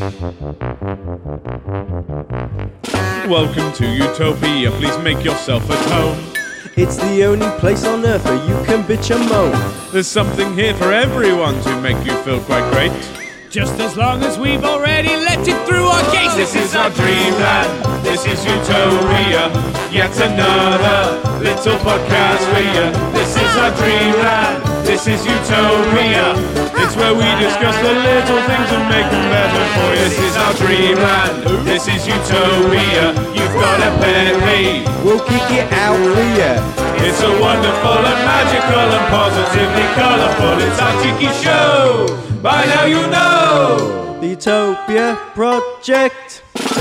Welcome to Utopia, please make yourself at home. It's the only place on earth where you can bitch and moan. There's something here for everyone to make you feel quite great. Just as long as we've already let it through our gates. This is our dreamland, this is Utopia. Yet another little podcast for you. This is our dreamland, this is Utopia. It's where we discuss the little things and make them better for you. This is our dreamland, this is Utopia. You've got a pet peeve, We'll kick it out for you. it's so wonderful and magical and positively colourful. It's our cheeky show, by now you know. The Utopia Project.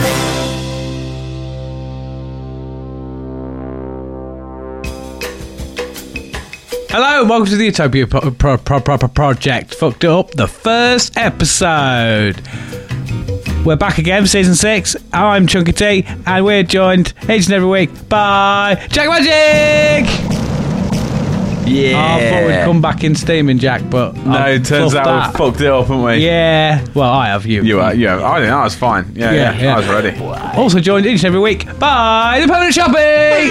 Hello, and welcome to the Utopia Project. Fucked up the first episode. We're back again for season 6. I'm Chunky T, and we're joined each and every week by Jack Magic. Yeah. I thought we'd come back in steaming, Jack, but No, it turns out we fucked it up, haven't we? Yeah, well, I have you. You are, yeah. I think that was fine. Yeah, I was ready. Also joined each and every week by the Permanent Shopping.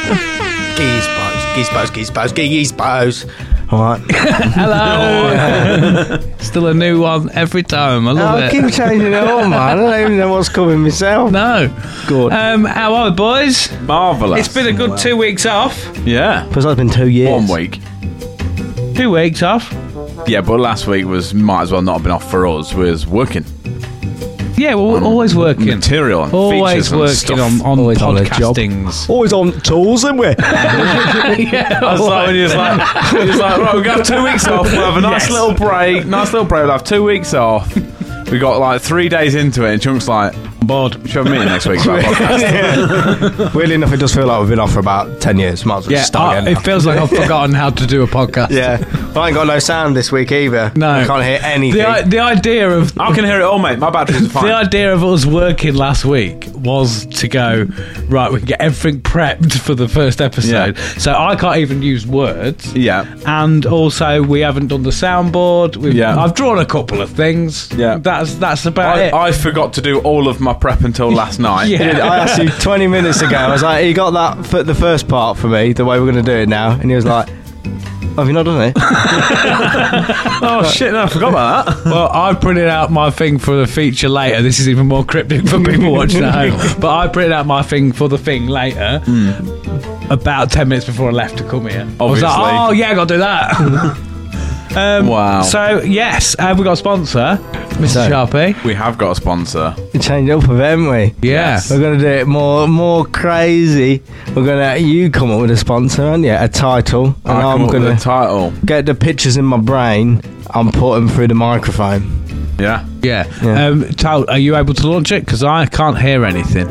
Geezebos. Alright. Hello. Still a new one every time. I love I it. keep changing it all, man. I don't even know what's coming myself. No. Good. How are we, boys? Marvellous. It's been a good 2 weeks off. Yeah. Because it's been 2 years. 1 week. 2 weeks off. Yeah, but last week might as well not have been off for us. We was working. Yeah, we're always working. Material and Always features and working stuff. on Always on a job. podcastings. Always on tools, isn't we? Yeah, That's like when he was like, right, we've got 2 weeks off. We'll have a nice little break. We'll have 2 weeks off. We got like 3 days into it, and Chunk's like, bored. should we have a meeting next week about a podcast? Weirdly enough, it does feel like we've been off for about 10 years. Might as well Yeah, just start again. it feels like I've forgotten how to do a podcast. Yeah. Well, I ain't got no sound this week either. No. I can't hear anything. The idea of I can hear it all, mate. My batteries are fine. the idea of us working last week was to go, right, we can get everything prepped for the first episode. Yeah. So I can't even use words. Yeah. And also we haven't done the soundboard. Yeah. I've drawn a couple of things. Yeah. That's about it. I forgot to do all of my prep until last night. Yeah. I asked you 20 minutes ago. I was like, you got that for the first part for me, the way we're going to do it now? And he was like, have you not done it? Oh shit! No, I forgot about that. Well, I printed out my thing for the feature later. This is even more cryptic for people watching at home. But I printed out my thing for the thing later, about 10 minutes before I left to come here. I was like, Obviously. oh yeah, I got to do that. Wow. So yes, have we got a sponsor, Mr. So- Sharpie? We have got a sponsor. We changed it up a bit, haven't we? Yeah. We're going to do it more crazy. We're going to, you come up with a sponsor, aren't you? A title. And I come I'm up with going the to title. get the pictures in my brain and put them through the microphone. Yeah. Yeah. Yeah. Tal, are you able to launch it? Because I can't hear anything.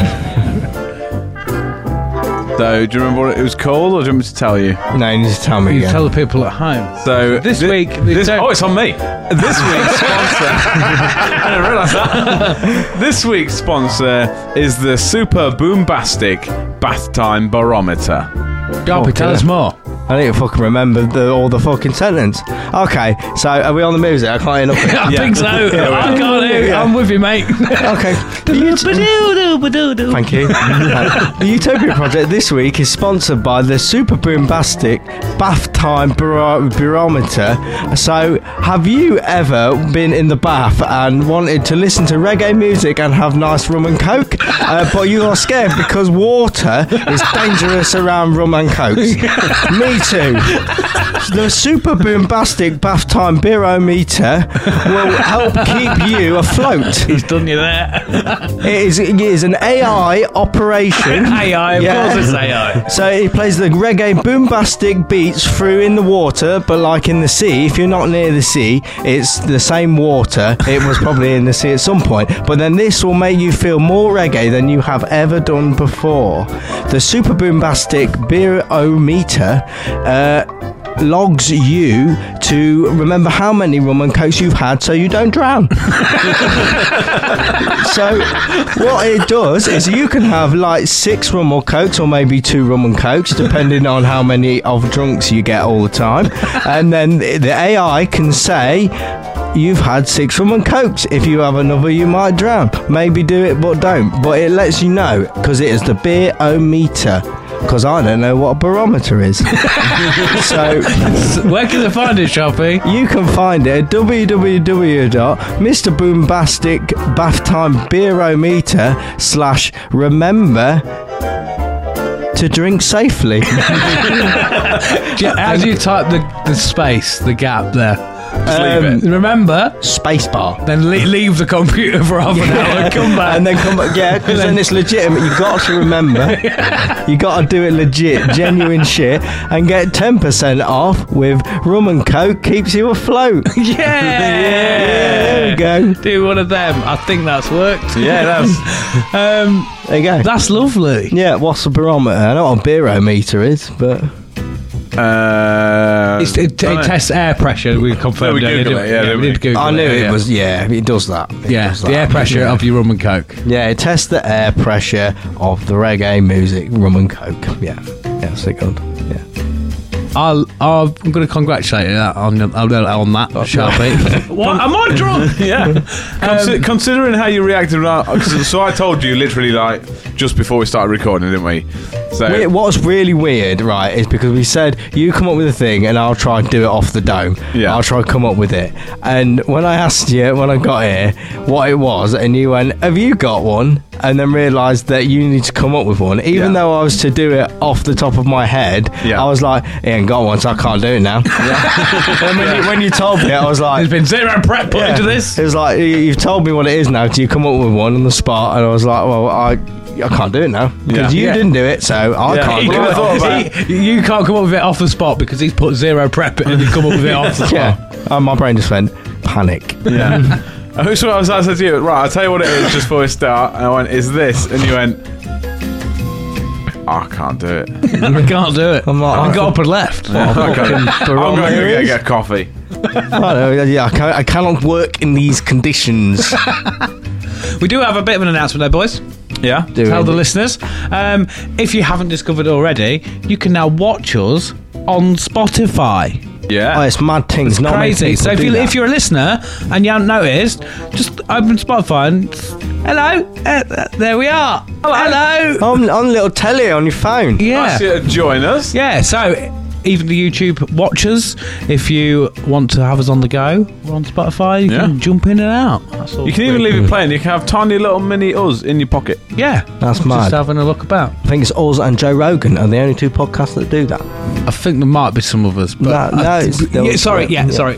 So, do you remember what it was called, or do you want me to tell you? No, you just tell me You again. tell the people at home. So This week, it's on me. This week's sponsor. I didn't realise that. This week's sponsor is the Super Boombastic Bath Time Barometer. Sharpie, tell us more. I need to fucking remember all the fucking sentence. Okay, so are we on the music? I can't hear nothing. I think so. I can't hear. Yeah. I'm with you, mate. Okay. Thank you. The Utopia Project this week is sponsored by the Super Boombastic Bath Time Barometer. So, have you ever been in the bath and wanted to listen to reggae music and have nice rum and coke, but you are scared because water is dangerous around rum and coke? Me too. The Super Boombastic Bath Time Barometer will help keep you afloat. He's done you there. It is an AI operation. AI, of course it's AI. So it plays the reggae boombastic beats through in the water, but like in the sea, if you're not near the sea, it's the same water. It was probably in the sea at some point. But then this will make you feel more reggae than you have ever done before. The Super Boombastic Barometer logs you to remember how many rum and cokes you've had so you don't drown. So what it does is you can have like 6 rum or cokes, or maybe 2 rum and cokes, depending on how many of drunks you get all the time, and then the AI can say, you've had 6 rum and cokes. If you have another, you might drown. Maybe do it, but don't. But it lets you know, because it is the beer-o-meter. Because I don't know what a barometer is. So Where can they find it, Sharpie? you can find it at www.MrBoomBastic/remember to drink safely. How do you type the space, the gap there? Just leave it. Remember, Spacebar. then leave the computer for half an hour and come back. And then come back, yeah, because then it's legitimate. You got to remember, you got to do it legit, genuine shit, and get 10% off with rum and coke. Keeps you afloat. There we go. Do one of them. I think that's worked. Yeah, that's. There you go. That's lovely. Yeah, what's the barometer? I know what a beer-o-meter is, but It tests air pressure. We confirmed we it. Googled it, yeah, we did Google I knew it. it was. Yeah, it does that. It Yeah, does the that. air pressure Yeah. of your rum and coke. Yeah, it tests the air pressure of the reggae music, rum and coke. Yeah, so good. Yeah. I'm going to congratulate you on that, Sharpie. What? Am I drunk? Yeah. Considering how you reacted, so I told you literally like just before we started recording, didn't we? So What's really weird, right, is because we said you come up with a thing and I'll try and do it off the dome. Yeah. I'll try and come up with it. And when I asked you when I got here what it was, and you went, "Have you got one?" and then realised that you need to come up with one, even though I was to do it off the top of my head, Yeah. I was like, "He ain't got one, so I can't do it now." And when you told me, I was like, There's been zero prep put into this. It was like, you've told me what it is now. Do you come up with one on the spot? And I was like, well, I can't do it now because you didn't do it, so I can't He do could've it. thought about- you can't come up with it off the spot because he's put zero prep and he come up with it off the spot. Yeah, my brain just went panic. yeah. Who's what I said to you? Right, I'll tell you what it is just before we start. And I went, "Is this?" And you went, "I can't do it." I can't do it. I'm like, I got up and left. I'm going to barometer get coffee. I cannot work in these conditions. We do have a bit of an announcement though, boys. Yeah. Tell the listeners. If you haven't discovered already, you can now watch us on Spotify. Yeah. Oh, it's mad things. Not many Crazy. people So do that. if you're a listener and you haven't noticed, just open Spotify and hello, there we are. Hello. on little telly on your phone. Yeah. Nice you to join us. Yeah. So even the YouTube watchers, if you want to have us on the go, we're on Spotify. You can jump in and out. That's all You can even pretty leave cool. it playing. You can have tiny little mini us in your pocket. Yeah. That's Just mad. having a look about. I think it's us and Joe Rogan are the only 2 podcasts that do that. I think there might be some others. But No, it's- sorry.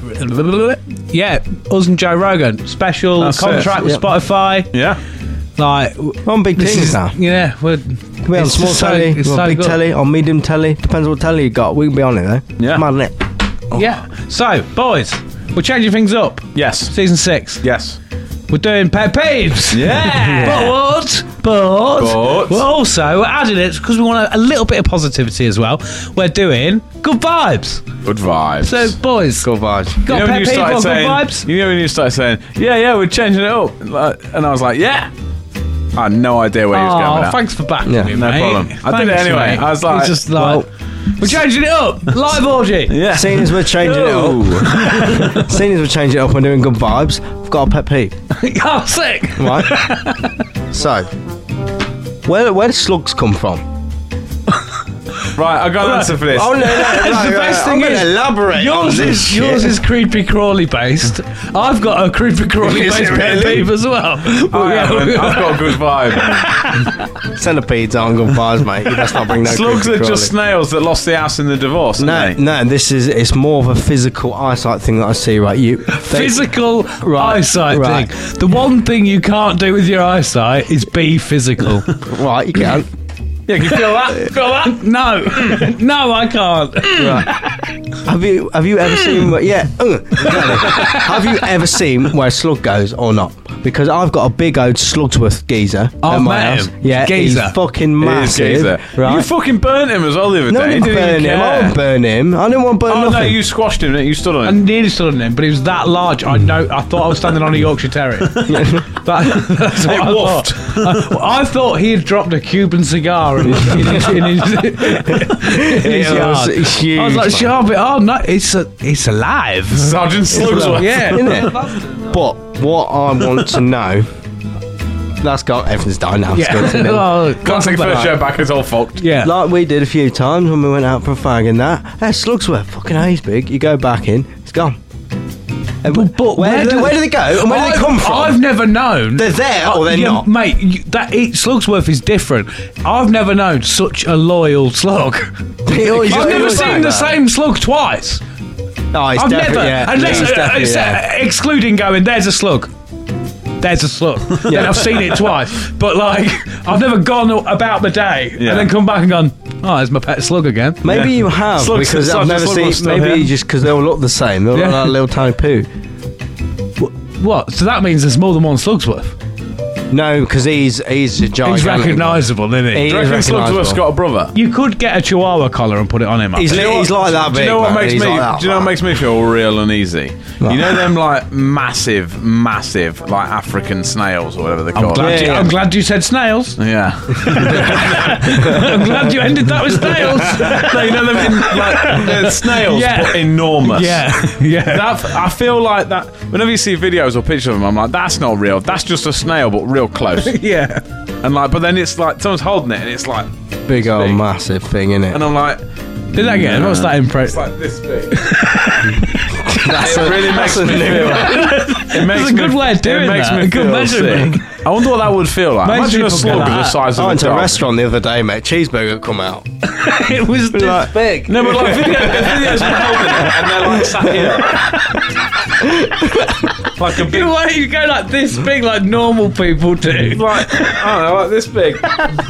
Yeah, us and Joe Rogan. Special That's contract it. with Yep. Spotify. Yeah. Like, On big this things is, now. yeah, we're Can be on it's small just telly, it's on so big good. telly, on medium telly. Depends what telly you got. We can be on it though. Yeah. Mad, innit? Yeah. So, boys, we're changing things up. Yes. Season 6. Yes. We're doing pet peeves. Yeah. But But- we're also adding it because we want a little bit of positivity as well. We're doing good vibes. Good vibes. So, boys, Good vibes. got a pet peeve or good vibes? You know when you started saying, yeah, we're changing it up, and I was like, yeah. I had no idea where you was going with that. Thanks for backing Yeah, me, no mate. problem. I did it Thanks, anyway. mate. I was like, It's just like, we're changing it up. Live orgy. Yeah. Seeing as we're changing it up, seeing as we're changing it up and doing good vibes, I've got a pet peeve, Oh, sick. right? So, where do slugs come from? Right, I got an answer for this. Oh no, The best thing is, elaborate. yours is creepy crawly based. I've got a creepy crawly Is based it pet really? peeve as well. I haven't. I've got a good vibe. Centipedes aren't good vibes, mate. Let's not bring no Slugs creepy are just crawly. snails that lost the house in the divorce. aren't No, they? it's more of a physical eyesight thing that I see. Right, Physical Right, eyesight right. thing. The one thing you can't do with your eyesight is be physical. right, you can. Yeah, can you feel that? Feel that? No, no, I can't. Right. Have you ever seen? Have you ever seen where a slug goes or not? because I've got a big old Slugsworth geezer I've at my met house. him. Yeah, Geezer. he's fucking He is massive. geezer. Right? You fucking burnt him as well the other no, I day. didn't You didn't burn even him. I care. didn't burn him. I didn't want to burn Oh no, nothing. you squashed him. You stood on I him. nearly stood on him, but he was that large. I thought I was standing on a Yorkshire Terrier. That's what I thought. I thought he had dropped a Cuban cigar in his yard. Huge, I was like, man. Sharpie, oh no, it's alive. Sergeant Slugsworth. Yeah. Isn't it? But what I want to know, that's got everything's died now. It's good, isn't it? Oh, Can't take the first show back. It's all fucked. yeah. Like we did a few times when we went out for a fag and that. Hey, Slugsworth, fucking hell, he's big. You go back in, it's gone. But where do they go? And where do they come from? I've never known. They're there or they're yeah, not. mate. Slugsworth is different. I've never known such a loyal slug. I've never seen the same slug twice. Oh, he's I've definitely, never, yeah. unless he's definitely there. excluding going. There's a slug. There's a slug. Then I've seen it twice, but like I've never gone about the day Yeah. and then come back and gone. Oh, there's my pet slug again. Maybe Yeah. you have Slugs- because I've Sergeant never Slugworth's seen. still Maybe here. just because they all look the same. They all Yeah. look like little tiny poo. What? So that means there's more than one Slugsworth. No, because he's a giant. He's recognisable, isn't he? He- Do you reckon He's Slugsworth's recognisable. got a brother? You could get a Chihuahua collar and put it on him. I He's, think. he's like that big. Do you know what man. makes He's me? like that, do you know what man. makes me feel real uneasy? What? You know them like massive like African snails or whatever they're I'm called. glad, Yeah, yeah. I'm glad you said snails. Yeah. I'm glad you ended that with snails. No, you know them in, like they're snails, Yeah. but enormous. Yeah, yeah. That, I feel like that. Whenever you see videos or pictures of them, I'm like, that's not real. That's just a snail, but real close. Yeah. And like, but then it's like someone's holding it, and it's like, Big old big. massive thing, innit? and I'm like, Did that again? What's that it's impression? like this big. That's It really makes me feel. It makes That's a good way of doing it makes that. me A good feel measurement. sick. I wonder what that would feel like. Most Imagine a people slug get the that. size I of a went to a dog. restaurant the other day, mate. Cheeseburger come out. It was this Like- big. No, but like videos of them holding it, and they're like sat here, like a big. Why don't you go like this big, like normal people do? Like, I don't know, like this big.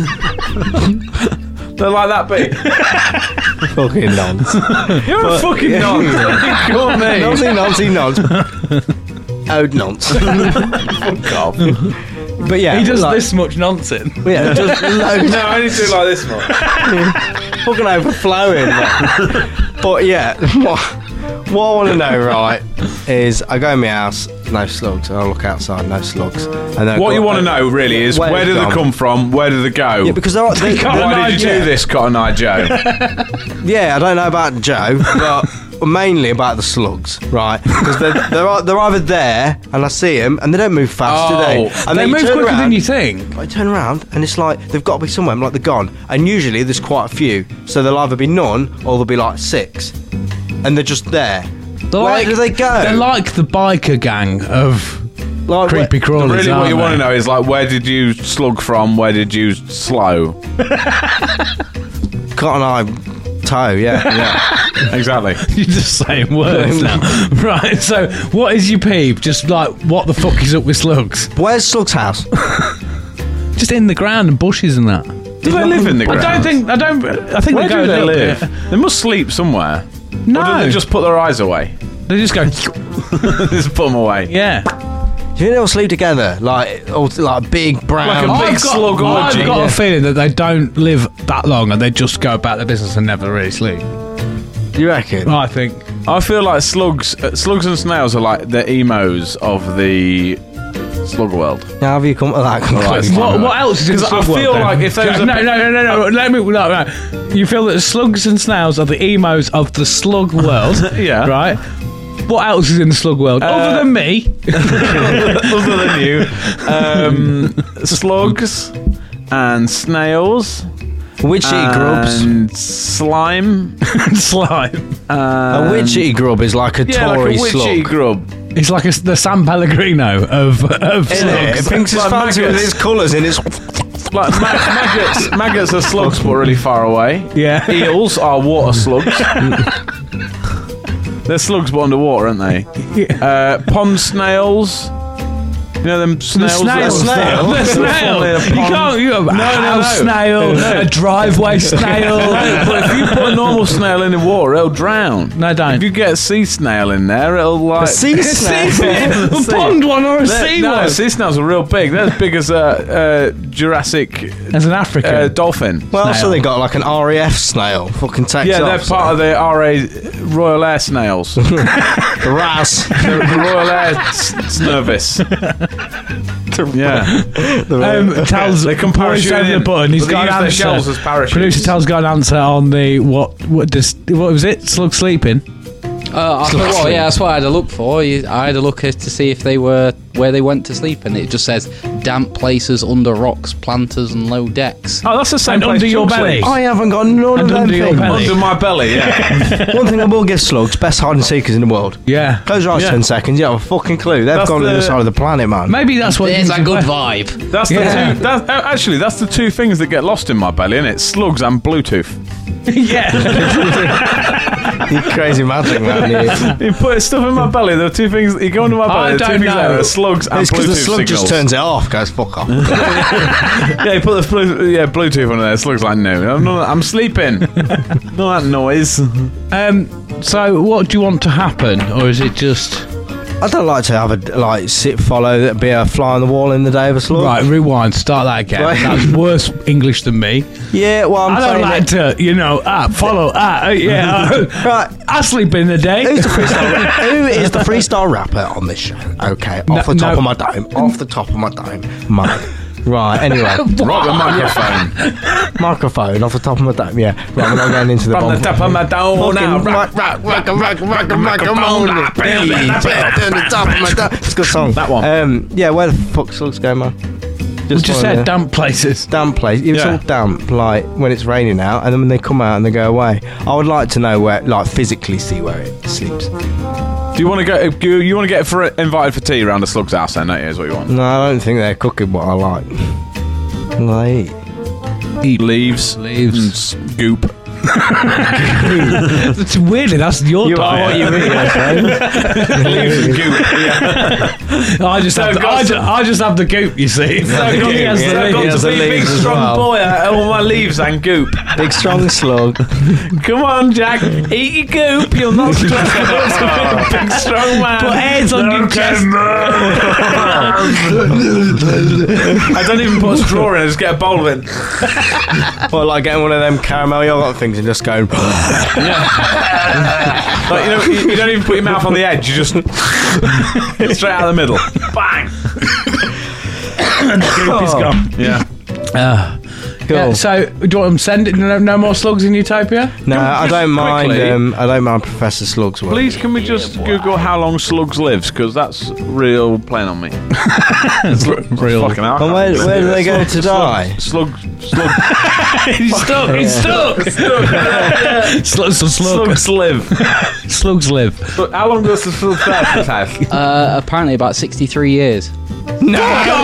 They're like that big. Fucking nonce. You're a fucking nonce. Call me. Noncy nonce. Ode nonce. Fuck off. But yeah, He does like, this much nonsense. Yeah, just loads. No, I only do like this one. Fucking overflowing. Man. But yeah, what I want to know, right, is I go in my house, no slugs. I look outside, no slugs. And then What you want to know really is Where where it's did they gone. come from? Where did they go? Yeah, because they Why did you do this, Cotton Eye Joe? Yeah, I don't know about Joe, but mainly about the slugs, right? Because they're either there and I see them and they don't move fast, do they? Oh. And They then you move turn quicker around, than you think. I turn around and it's like they've got to be somewhere. I'm like, they're gone. And usually there's quite a few, so there'll either be none or there'll be like 6, and they're just there. Where do they go? They're like the biker gang of Like, creepy crawlers. Really, what aren't you want to they? know is like, where did you slug from? Where did you slow? Cotton Eye toe, yeah. Exactly. You're just saying words now. Right, so what is your peeve? Just like, what the fuck is up with slugs? Where's Slug's house? Just in the ground and bushes and that. Do they live in the ground? I think Where they go do a they little live? bit. They must sleep somewhere. No, Or do they just put their eyes away? they just go. Just put them away. Yeah. Do you think they'll sleep together? Like, all, like big brown. Like a big I've slug got orgy. a feeling that they don't live that long and they just go about their business and never really sleep. You reckon? I think. I feel like slugs and snails are like the emos of the slug world. How have you come to that conclusion? What else is in the 'Cause I slug feel world, like then? if there was no, a- no. Let me. No. You feel that slugs and snails are the emos of the slug world, Yeah. right? What else is in the slug world other than me? Other than you, slugs and snails Witchy grubs. and slime. Slime. A witchy grub is like a Yeah, Tory like a witchy slug. grub. It's like the San Pellegrino of Isn't it? It slugs. thinks it's Like fancy with maggots. its colours and its. Like maggots. Maggots are slugs, but really far away. Yeah. Eels are water slugs. They're slugs, but underwater, aren't they? Pond snails You know them snails? The snail. You can't. You have a house snail, a driveway snail. But if you put a normal snail in the water, it'll drown. No, don't. If you get a sea snail in there, it'll like... A sea snail? A pond one or a sea No, one? sea snails are real big. They're as big as a Jurassic As an African. dolphin. Well, Snail. so they got like an RAF snail. Fucking takes Yeah, off. they're part of the Royal Air Snails. the RAS. Royal Air Service. Yeah. Tal's They can poised parachute over in. the button. He's But they got an use their answer. shells as parachutes. Producer Tal's got an answer on the what was it? Slug sleeping. I thought, well, yeah, that's what I had a look for. I had a look to see if they were where they went to sleep, and it just says damp places under rocks, planters, and low decks. Oh, that's the same And place under your Chunk belly. sleeps. I haven't got none And of them under your things. belly. Under my belly, yeah. One thing I will give slugs, best hide and seekers in the world. Yeah. Close your eyes Yeah. 10 seconds, you have a fucking clue. They've That's gone to the the- other side of the planet, man. Maybe that's what. There's you a good can- vibe. That's Yeah. the two. Actually, that's the two things that get lost in my belly, innit? Slugs and Bluetooth. Yeah. You crazy magic, man. You put stuff in my belly. There are two things. You go into my belly. I There are two don't things know. there are slugs and It's because Bluetooth the slug signals. just turns it off, goes, fuck off. Yeah, you put the Bluetooth on there. Slugs like no. I'm sleeping. Not that noise. So, what do you want to happen, or is it just I don't like to have a, follow, that be a fly on the wall in the day of a slug. right? Rewind. Start that again. Right. That's worse English than me. Yeah, well, I'm I don't saying like that- to, follow. Right. I sleep in the day. Who is the freestyle rapper on this show? Okay, off the top of my dome. Off the top of my dome. Mike. Right, anyway. Rock the microphone. Microphone off the top of my dome, yeah. Right, we're not going into the From bomb. the top of my dome now. Rock the top of my dome. It's a good song. That one. Yeah, where the fuck slugs go, man? We just one said there. damp places. Damp place. It's Yeah. all damp, like when it's raining out, and then when they come out and they go away. I would like to know where, like, physically see where it sleeps. Do you want to go? You want to get invited for tea around a slug's house? Then, don't you? Is what you want? No, I don't think they're cooking what I like. Like, Eat leaves and goop. It's weirdly that's your you are what diet. you eat, I suppose. Leaves and goop. Yeah. I just have the goop. You see. So I've got, Yeah, so I've got yeah, to the be a big leaves as strong well. boy. All my leaves and goop. Big strong slug. Come on, Jack. Eat your goop. You'll not stress the big strong man. Put heads on your chest. I don't even put a straw in. I just get a bowl of it. Or like getting one of them caramel yogurt things and just going. Like, you don't even put your mouth on the edge. You just straight out of the middle. Bang. Goop is gone. Yeah. Cool. Yeah, so, do you want them send it? No more slugs in Utopia? No, I don't mind. quickly- I don't mind Professor Slug's work. Please, can we just Google how long slugs lives? Because that's real playing on me. It's real. Fucking hell. And where do they go to die? Slug. He's stuck. He's stuck. Slugs live. Slugs live. But how long does the slug have? Apparently about 63 years. No!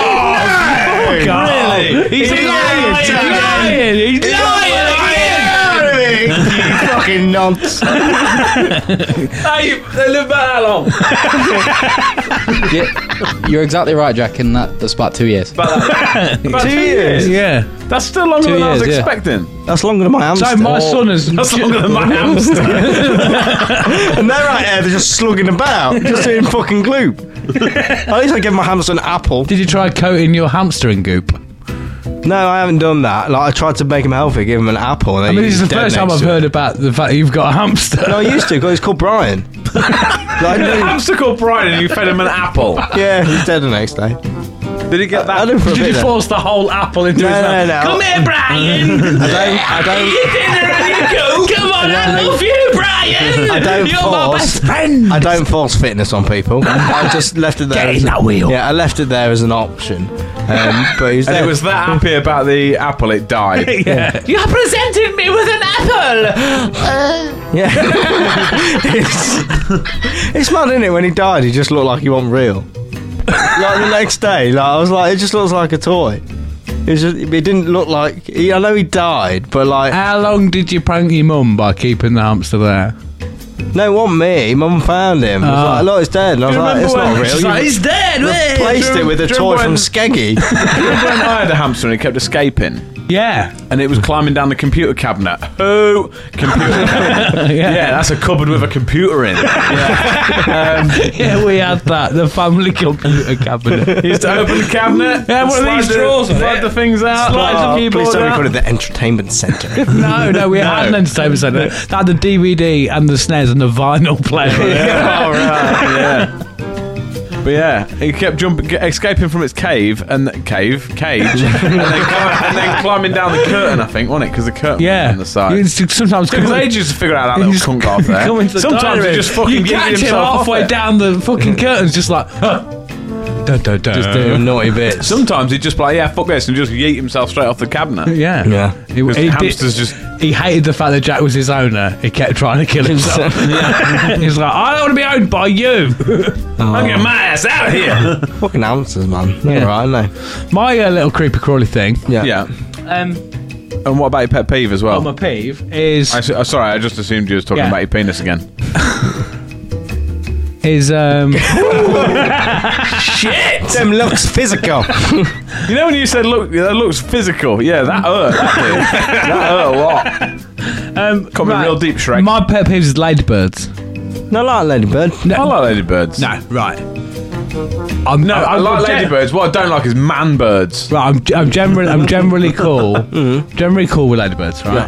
Really? He's lying! He's lying! He's lying! You fucking nonce. Hey, they live about how long? Yeah, you're exactly right, Jack, and that's about 2 years. About 2 years. Yeah. That's still longer 2 than I was years, yeah. expecting. That's longer than my hamster. So my son has. That's longer than my hamster. And they're right there, they're just slugging about, just doing fucking gloop. At least I give my hamster an apple. Did you try coating your hamster in goop? No, I haven't done that. Like, I tried to make him healthy, give him an apple. And I mean, this is the first time I've heard about the fact that you've got a hamster. No, I used to, because he's called Brian. Like, A hamster called Brian and you fed him an apple. yeah, he's dead the next day. Did he get I that? did for a Did bit you there. force the whole apple into his mouth? No. Come here, Brian! I don't. Dinner and you go! Come on, I love you, Brian! I don't You're my force. best friend! I don't force fitness on people. I just left it there. Get as in a- that wheel. Yeah, I left it there as an option. But he's And dead. it was that happy about the apple, it died. Yeah. You presented me with an apple! Yeah. it's mad, isn't it? When he died, he just looked like he wasn't real. Like the next day, like I was like, it just looks like a toy. It didn't look like. I know he died, but like How long did you prank your mum by keeping the hamster there? No, it wasn't me. Mum found him. I was like, look, it's dead. And I was like, it's not real. She's You like, it's dead. mate." replaced it with a do you toy remember from when- Skeggy. Remember when I had a hamster and it kept escaping? Yeah. And it was climbing down the computer cabinet. Oh, computer cabinet. Yeah, that's a cupboard with a computer in. Yeah, we had that. The family computer cabinet. He used to open the cabinet. Yeah, one of slide these the- drawers on slide it. the things out. Slides the keyboard Please tell me out. you call it the entertainment centre. No, we had an entertainment centre. That had the DVD and the SNES and the vinyl player. Oh, right, yeah. But yeah, he kept escaping from its cage, and then climbing down the curtain. I think, wasn't it? Because the curtain was Yeah. on the side. You sometimes It took us ages to figure out that little just cunt off there. come into the Sometimes dining he room. just fucking you yeeted catch him himself off halfway it. down the fucking curtains, just like. Just Just doing naughty bits. Sometimes he'd just be like, yeah, fuck this, and just yeet himself straight off the cabinet. Yeah. Yeah. Because hamsters just... He hated the fact that Jack was his owner. He kept trying to kill himself. He's like, I don't want to be owned by you. I'm getting my ass out of here. Fucking hamsters, man. They're Yeah. right, aren't My little creepy crawly thing. they? Yeah. And what about your pet peeve as well? My peeve is Sorry, I just assumed you was talking Yeah. about your penis again. Shit! Them looks physical. You know when you said, "Look, that looks physical"? Yeah, that hurt. That did. That hurt a lot. Got me real deep, Shrek. My pet peeve is ladybirds. No, like Ladybird. No, I like ladybirds. no, right. I like ladybirds. What I don't like is man birds. Right, I'm generally cool. Generally cool with ladybirds, right?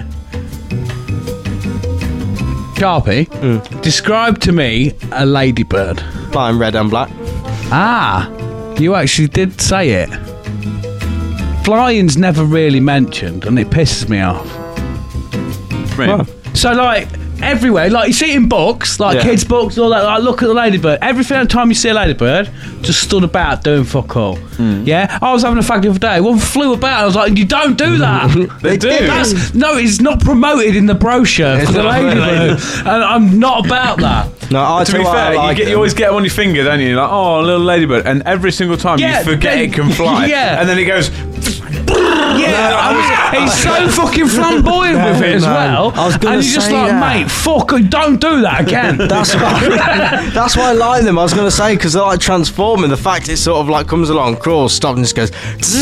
Sharpie, describe to me a ladybird. Flying red and black. Ah, you actually did say it. Flying's never really mentioned, and it pisses me off. Right. So, like, everywhere, like, you see it in books, like Yeah. kids' books, all that, like, look at the ladybird. Every time you see a ladybird, just stood about doing fuck all. Yeah? I was having a fag the other day, one flew about, I was like, you don't do that. They do. No, it's not promoted in the brochure for the ladybird, and I'm not about that. No, I To tell be you what, fair, I like you always get them on your finger, don't you? You're like, oh, a little ladybird. And every single time Yeah, you forget they- it can fly. yeah. And then it goes... Yeah, he's so fucking flamboyant with it as man. well. I was gonna and you're just say like, that. mate, fuck, don't do that again. That's why I like them. I was going to say, because they're like transforming. The fact it sort of like comes along, crawls, stops, and just goes.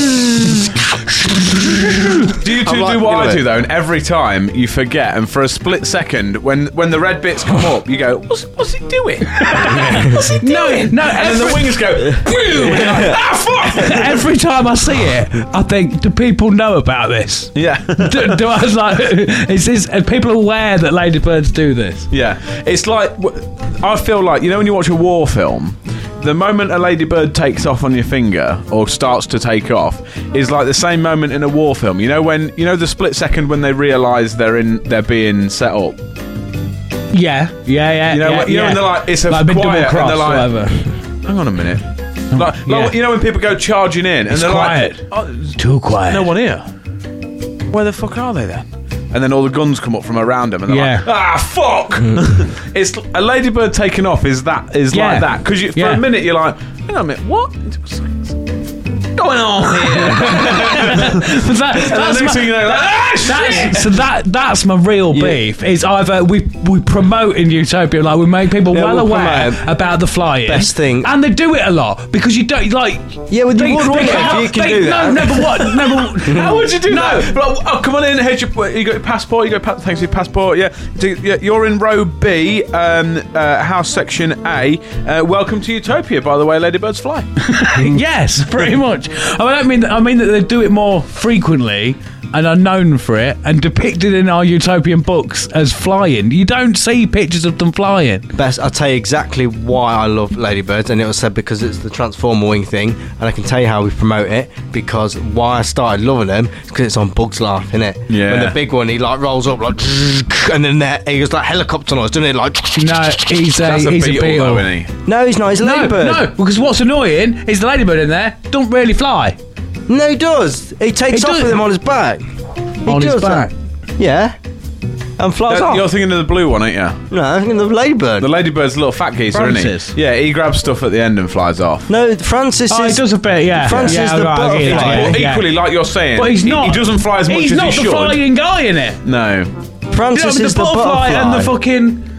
Do you two like, do what you know, I do, though? And every time you forget, and for a split second, when the red bits come up, you go, what's he doing? What's he doing? No, And then the wings go, "Phew," and you're like, ah, fuck! every time I see it, I think, do people know about this? Yeah. Do I was like, are people aware that ladybirds do this? Yeah, it's like I feel like, you know, when you watch a war film, the moment a ladybird takes off on your finger or starts to take off is like the same moment in a war film. You know, when the split second when they realise they're being set up. Yeah. You know, when they're like, it's a like big quiet, double cross, and they're like, whatever. hang on a minute. Like, Yeah. you know when people go charging in and It's they're quiet. like, oh, there's Too quiet. no one here. Where the fuck are they then? And then all the guns come up from around them, and they're Yeah. like, "Ah, fuck!" It's a ladybird taking off. Is Yeah. like that? Because for Yeah. a minute you're like, "Hang on a minute, what? What's going on here?" But that's Next my- thing you know, like, "Ah, shit!" that's my real beef. Is either we promote in Utopia, like we make people well we'll aware promote. about the flying. Best thing. and they do it a lot because you don't like. Yeah, well, you would, wouldn't you, if you can do that. No, but what? No, but, How would you do that? But, oh, come on in. Here's you got your passport. You go. Thanks for your passport. Yeah. You're in row B, house section A. Welcome to Utopia. By the way, ladybirds fly. yes, pretty much. I mean that they do it more frequently and are known for it and depicted in our utopian books as flying. You don't see pictures of them flying. Best, I'll tell you exactly why I love ladybirds, and it was said because it's the Transformer wing thing, and I can tell you how we promote it, because why I started loving them is because it's on Bugs Life, innit? Yeah. When the big one, he like rolls up like, and then he goes like helicopter noise, doesn't it? Like, No, he's That's a beetle, beetle. though, isn't he? no, he's not. He's a ladybird. No, because what's annoying is the ladybird in there don't really fly. No, he does. He takes He off does. with him on his back. He On his does back. that. Yeah. And flies off. You're thinking of the blue one, ain't you? No, I'm thinking of the ladybird. The ladybird's a little fat geezer, Francis. isn't he? Yeah, he grabs stuff at the end and flies off. No, Francis Oh, he is. does a bit, yeah. Francis yeah, is the right, I get it, butterfly. yeah, Well, yeah. equally, like you're saying, But he's not. He doesn't fly as much He's as not he the should. flying guy in it. No. Francis You know, is the the butterfly and the fucking.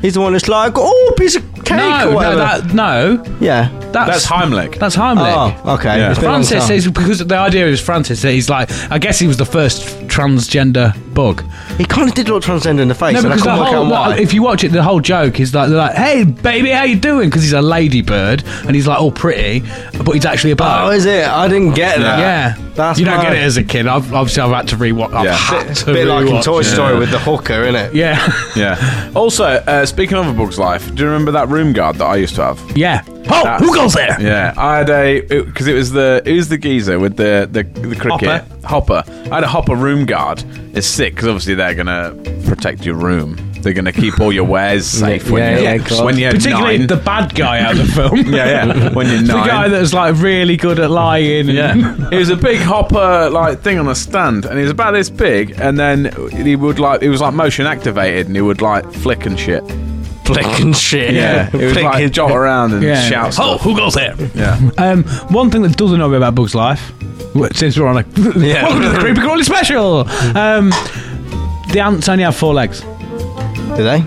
He's the one that's like, oh, piece of cake or whatever. Yeah. That's Heimlich. That's Heimlich. Oh, okay. Yeah. It's been a long Francis time. is because the idea is Francis that he's like, I guess he was the first transgender bug. He kind of did look transgender in the face, No, and I because couldn't work out why. if you watch it, the whole joke is like, they're like, hey baby, how you doing? Because he's a ladybird and he's like all pretty, but he's actually a bird. Oh, is it? I didn't get that. Yeah, That's you don't mad. get it as a kid. I've had to rewatch. I've Yeah. had to Bit like in rewatch Toy it. Story with the hooker, innit? Yeah, Yeah. Also, speaking of A Bug's Life, do you remember that room guard that I used to have? yeah. Oh, That's- who goes there? Yeah, I had because it was the geezer with the cricket Hopper. I had a Hopper room guard. It's sick because obviously they're gonna protect your room. They're gonna keep all your wares safe when you're Particularly 9. the bad guy out of the film. yeah, when you're 9. The guy that's like really good at lying. Yeah, it was a big Hopper like thing on a stand, and he was about this big. And then he was like motion activated, and he would like flick and shit. Flick and shit. Yeah, he would like jot around and shout Oh, stuff. who goes there? Yeah, One thing that doesn't know about Bug's Life, since we're on a welcome to the Creepy Crawly special. The ants only have 4 legs. Do they?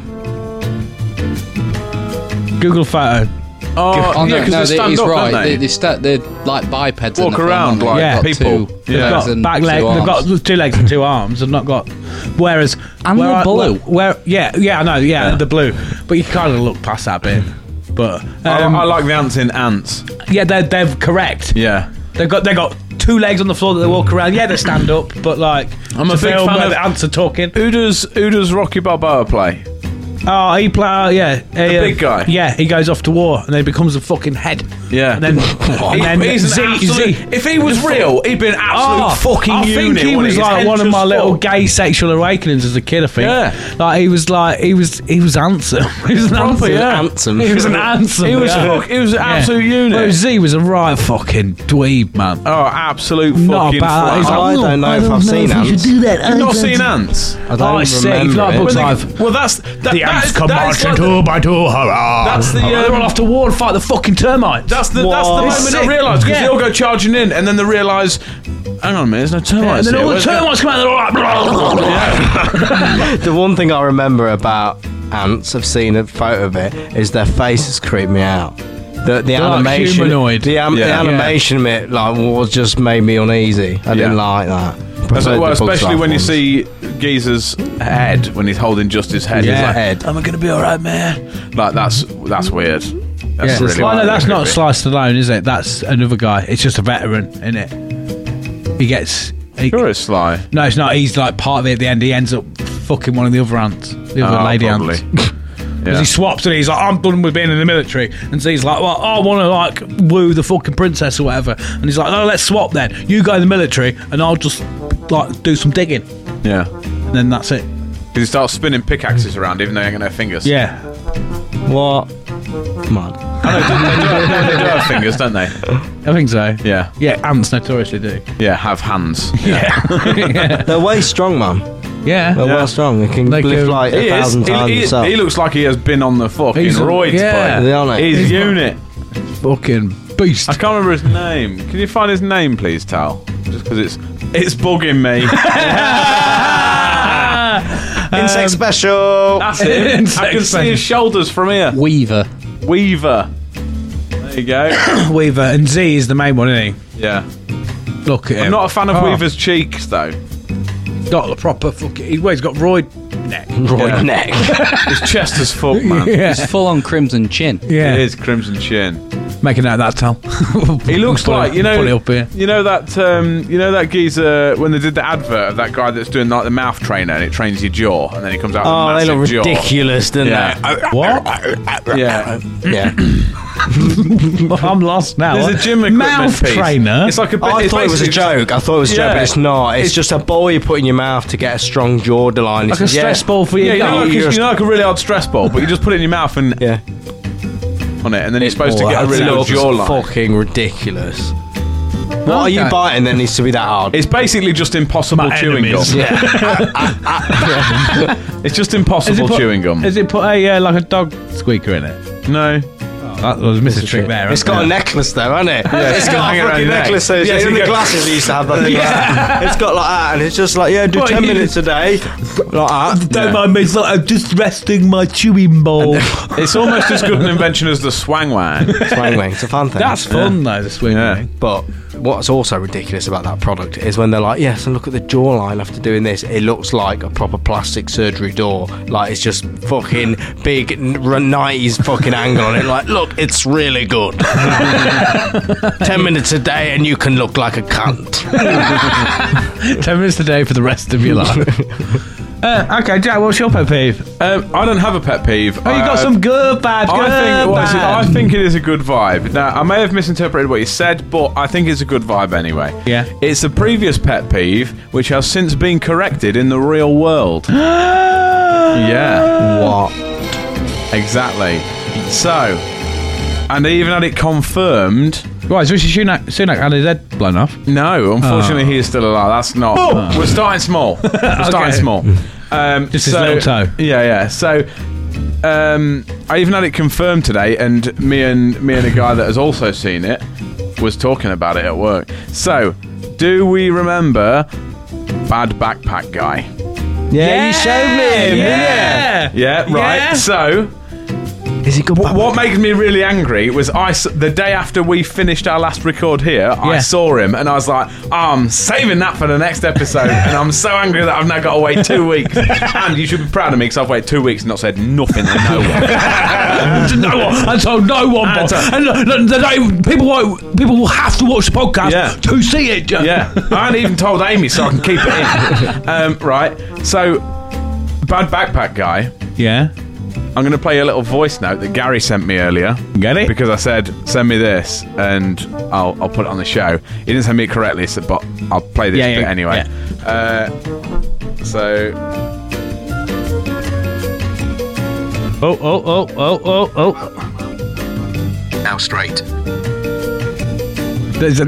Google photo. oh yeah, because they stand he's up, right. don't they? They're like bipeds. Walk in the around film, like Yeah. people. Two Yeah. legs Got and back leg. 2 They've arms. got 2 legs and 2 arms. They've not got. Whereas And where the I- blue. Yeah, I know. Yeah, the blue. But you kind of look past that bit. But I like the ants in Ants. yeah, they're correct. Yeah. They've got 2 legs on the floor that they walk around. Yeah, they stand up, but like I'm a to big film fan where of- the ants are talking. Who does Rocky Balboa play? Oh, he play. Yeah, the big guy? Yeah, he goes off to war and then becomes a fucking head. Yeah. And then, He's an absolute- if he was real, he'd be an absolute fucking I unit. think he wouldn't was His like head one of just my little full. gay sexual awakenings as a kid. I think. Yeah. Like he was handsome. He was an Proper, yeah. Handsome. He was an handsome. He was yeah. he was an absolute unit. Whereas Z was a right fucking dweeb, man. Oh, absolute Not fucking about. He's flat. like, I don't know if I've seen if we should ants. do that. You've not seen Ants? I don't Oh, it's sick. If remember not it. Bug's Well, Life. well, that's The ants come marching two by two. Hurrah! That's the, they're all off to war and fight the fucking termites. That's the What? moment It's they sick. realise because Yeah. they all go charging in and then they realise, hang on a minute, there's no termites and then here. all the Where's termites come out. They're all like, blah, blah, blah. The one thing I remember about ants, I've seen a photo of it, is their faces creep me out. The like animation, humanoid. the Yeah. animation of it, like, was just made me uneasy. I didn't like that. Preferred Well, the Bug's especially Life when you ones. see Geezer's head when he's holding just his head. Yeah. He's like, Head. "Am I gonna be all right, man?" Like that's weird. That's Yeah. really Well, no, weird. that's not Sly Stallone, is it? That's another guy. It's just a veteran, isn't it? He gets. Sure, it's Sly. No, it's not. He's like part of it at the end. He ends up fucking one of the other ants, the other lady probably. ants. Because he swaps and he's like, I'm done with being in the military. And so he's like, well, I want to like woo the fucking princess or whatever. And he's like, no, let's swap then. You go in the military and I'll just like do some digging. Yeah. And then that's it. Because he starts spinning pickaxes around even though he ain't got no fingers. Yeah. What? Come on. I know, they do have fingers, don't they? I think so. Yeah. Yeah, ants notoriously do. Yeah, have hands. Yeah. They're way strong, man. Yeah. They're well strong. They can They lift can- like 1,000 times He themselves. looks like he has been on the fucking He's a- roids, yeah. They are, boy. like- He's He's unit. Fucking beast. I can't remember his name. Can you find his name, please, Tal? Just because it's bugging me. Insect special. That's it. I Insect can see his shoulders from here. Weaver. Weaver. There you go. Weaver and Z is the main one, isn't Yeah. he? Look at him. I'm not a fan of Oh. Weaver's cheeks, though. Got the proper fucking. Well, he's got roid neck. Roy Yeah. neck. His chest is full, man. Yeah. It's full on crimson chin. Yeah. It is Crimson Chin. Making out that Tal. He looks Put like it up here. you know that geezer when they did the advert of that guy that's doing like the mouth trainer and it trains your jaw and then he comes out Oh, with they a look massive jaw. ridiculous, don't Yeah. What? Yeah. they? Yeah. I'm lost now. There's a gym equipment mouth piece. trainer. It's like a. I it's thought it was a basically- joke. I thought it was a joke, Yeah. but it's not. It's It's- just a ball you put in your mouth to get a strong jawline. like a stress ball for your Yeah, gut. you know, like a really hard stress ball, but you just put it in your mouth and Yeah. on it, and then you're supposed to get a that really good looks jawline. fucking ridiculous. What are you Okay. biting that needs to be that hard? It's basically just impossible My chewing enemies. gum. Yeah. It's just impossible chewing gum. Has it put a like a dog squeaker in it? No. That was missing a trick there. It's got a necklace though, hasn't it? Yeah, It's got hang a around fucking your neck. necklace. So Yeah, in so the you go- glasses they used to have that thing. It's got like that, and it's just like, do 10 minutes a day, like that. Don't mind me, it's like I'm just resting my chewing bowl. It's almost as good an invention as the swang wang. Swang wang, it's a fun thing. That's fun though, the swing Yeah. thing. But what's also ridiculous about that product is when they're like, yes, and look at the jawline after doing this, it looks like a proper plastic surgery door. Like it's just fucking big 90s fucking angle on it. Like, look, it's really good. 10 minutes a day and you can look like a cunt. 10 minutes a day for the rest of your life. Okay, Jack, what's your pet peeve? I don't have a pet peeve. Oh, you got some good vibes. I think it is a good vibe. Now, I may have misinterpreted what you said, but I think it's a good vibe anyway. Yeah. It's a previous pet peeve, which has since been corrected in the real world. Yeah. What? Exactly. So, and they even had it confirmed. Right, is Rishi Sunak had his head blown off? No, unfortunately, he is still alive. That's not. We're starting small. We're starting small. Just his little toe. Yeah. So, I even had it confirmed today, and me and a guy that has also seen it was talking about it at work. So, do we remember Bad Backpack Guy? Yeah, you showed me him. Yeah, right. Yeah. So, Is he good? what made me really angry was the day after we finished our last record here, I saw him and I was like, I'm saving that for the next episode, and I'm so angry that I've now got to wait 2 weeks. And you should be proud of me because I've waited 2 weeks and not said nothing to no one. To no one. And so no one. And people will have to watch the podcast to see it. Yeah, I hadn't even told Amy so I can keep it in. Right, so Bad Backpack Guy. Yeah. I'm going to play a little voice note that Gary sent me earlier. Get it? Because I said, send me this, and I'll put it on the show. He didn't send me it correctly, but I'll play this bit anyway. Yeah. So... Oh. Now straight. You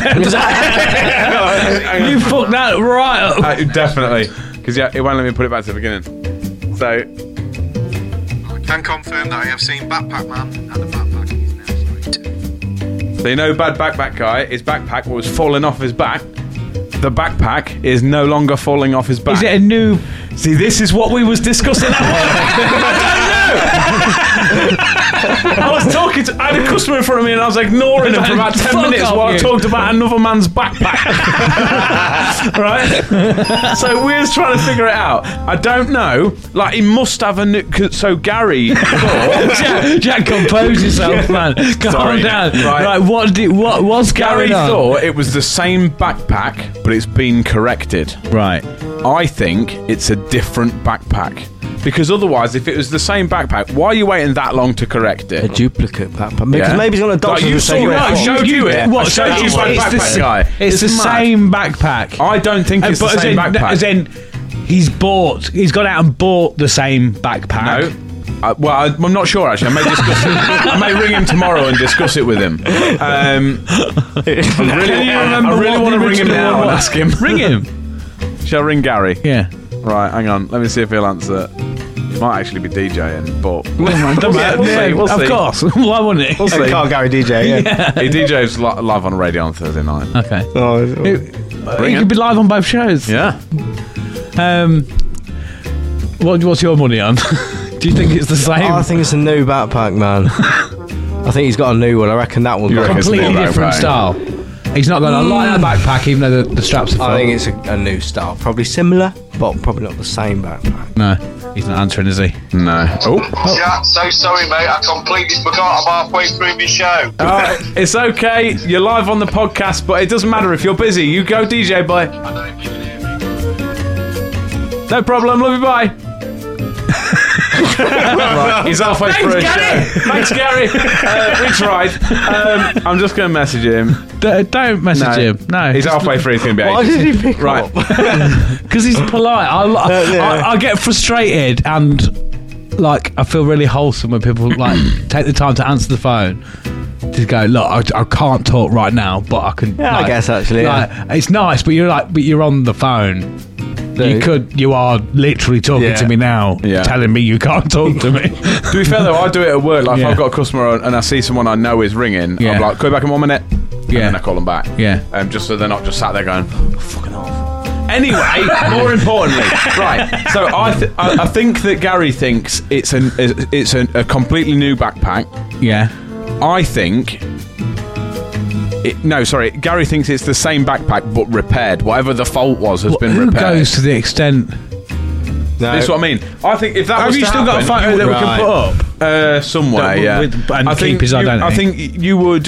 fucked that right up. Definitely. Because it won't let me put it back to the beginning. So... I can confirm that I have seen Backpack Man, and the backpack is now straight. So you know Bad Backpack Guy, his backpack was falling off his back. The backpack is no longer falling off his back. Is it a new... See, this is what we was discussing at work. I was talking to... I had a customer in front of me and I was ignoring him for about 10 minutes while I talked about another man's backpack. Right? So we was trying to figure it out. I don't know. Like, he must have a new... So Gary thought... Jack, compose yourself, man. Calm Sorry. down. Right. What's Gary going on? thought it was the same backpack, but it's been corrected. Right. I think it's a different backpack. Because otherwise, if it was the same backpack, why are you waiting that long to correct A it? duplicate backpack. Because Yeah. maybe he's on a doctor's Like, you and saw taken it. it I off. showed you it. What? I showed you Bad Backpack Guy. It's the mad. same backpack. I don't think it's the But same backpack. As in, he's gone out and bought the same backpack. No. I'm not sure actually. I may discuss it. I may ring him tomorrow and discuss it with him. I really want to ring him now and ask him. Ring him. Shall I ring Gary? Yeah. Right, hang on. Let me see if he'll answer. He might actually be DJing, but Don't matter. we'll see. Of course. Why wouldn't it? We'll see. Can't Gary DJ, yeah. He DJs live on the radio on Thursday night. Okay. Oh, He could be live on both shows. Yeah. What's your money on? Do you think it's the same? I think it's a new backpack, man. I think he's got a new one. I reckon that one. You reckon it's Completely new different backpack? style. He's not going to like that backpack, even though the straps are full. I think it's a new style. Probably similar, but probably not the same backpack. No, he's not answering, is he? No. Oh. Yeah, so sorry, mate. I completely forgot. I'm halfway through my show. It's okay. You're live on the podcast, but it doesn't matter if you're busy. You go, DJ, boy. I don't know if you can hear me. No problem. Love you. Bye. Right, he's halfway through his show. Thanks, Gary. We tried. I'm just going to message him. Don't message him. No. He's halfway through. He's going to be Why ages. did he pick Right. up? Because he's polite. I get frustrated and I feel really wholesome when people take the time to answer the phone. To go, look, I can't talk right now, but I can. Yeah, I guess actually. Yeah. It's nice, but you're on the phone. You are literally talking to me now, telling me you can't talk to me. To be fair though, I do it at work. Like if I've got a customer and I see someone I know is ringing, I'm like, call you back in 1 minute. And then I call them back. Just so they're not just sat there going, fucking off. Anyway, more importantly, right. So I think that Gary thinks it's a completely new backpack. Yeah. I think. Gary thinks it's the same backpack but repaired. Whatever the fault was has been repaired. Who goes to the extent? No. That's what I mean. I think if that have was you to still happen, got a photo that we can put up somewhere? and keep his identity. I think you would.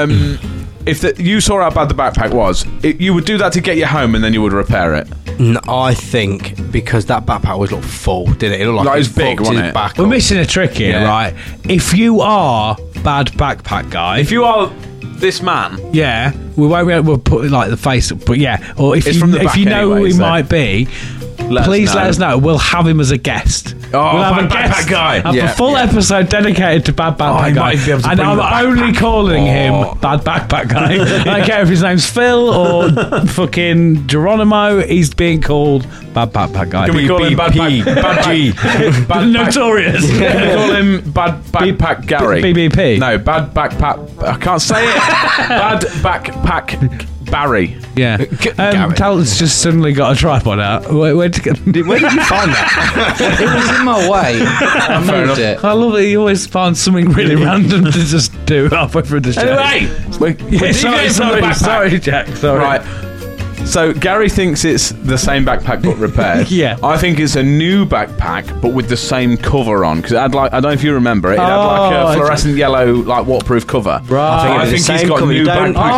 If you saw how bad the backpack was, you would do that to get you home, and then you would repair it. No, I think because that backpack always looked full, didn't it? It looked like it was big, wasn't it? We're missing a trick here, right? If you are bad backpack guy, if you are this man, we won't be able to put like the face, but or if you know who he might be. Please let us know. We'll have him as a guest. Oh, we'll have bad backpack guy. Have a full episode dedicated to bad backpack guy. And I'm only calling him bad backpack guy. I don't care if his name's Phil or fucking Geronimo. He's being called bad backpack guy. Can we call him bad G? Bad Notorious. Can we call him bad backpack Gary? BBP. No, bad backpack. I can't say it. Bad backpack Barry. Yeah. Tal's just suddenly got a tripod out. Where did you find that? It was in my way. I moved it. I love that you always find something really random to just do halfway through the show. Anyway, sorry, Jack. Sorry. Right. So Gary thinks it's the same backpack but repaired. Yeah. I think it's a new backpack but with the same cover on because it had I don't know if you remember it. It had like a fluorescent yellow like waterproof cover. Right. I think he's got a new backpack.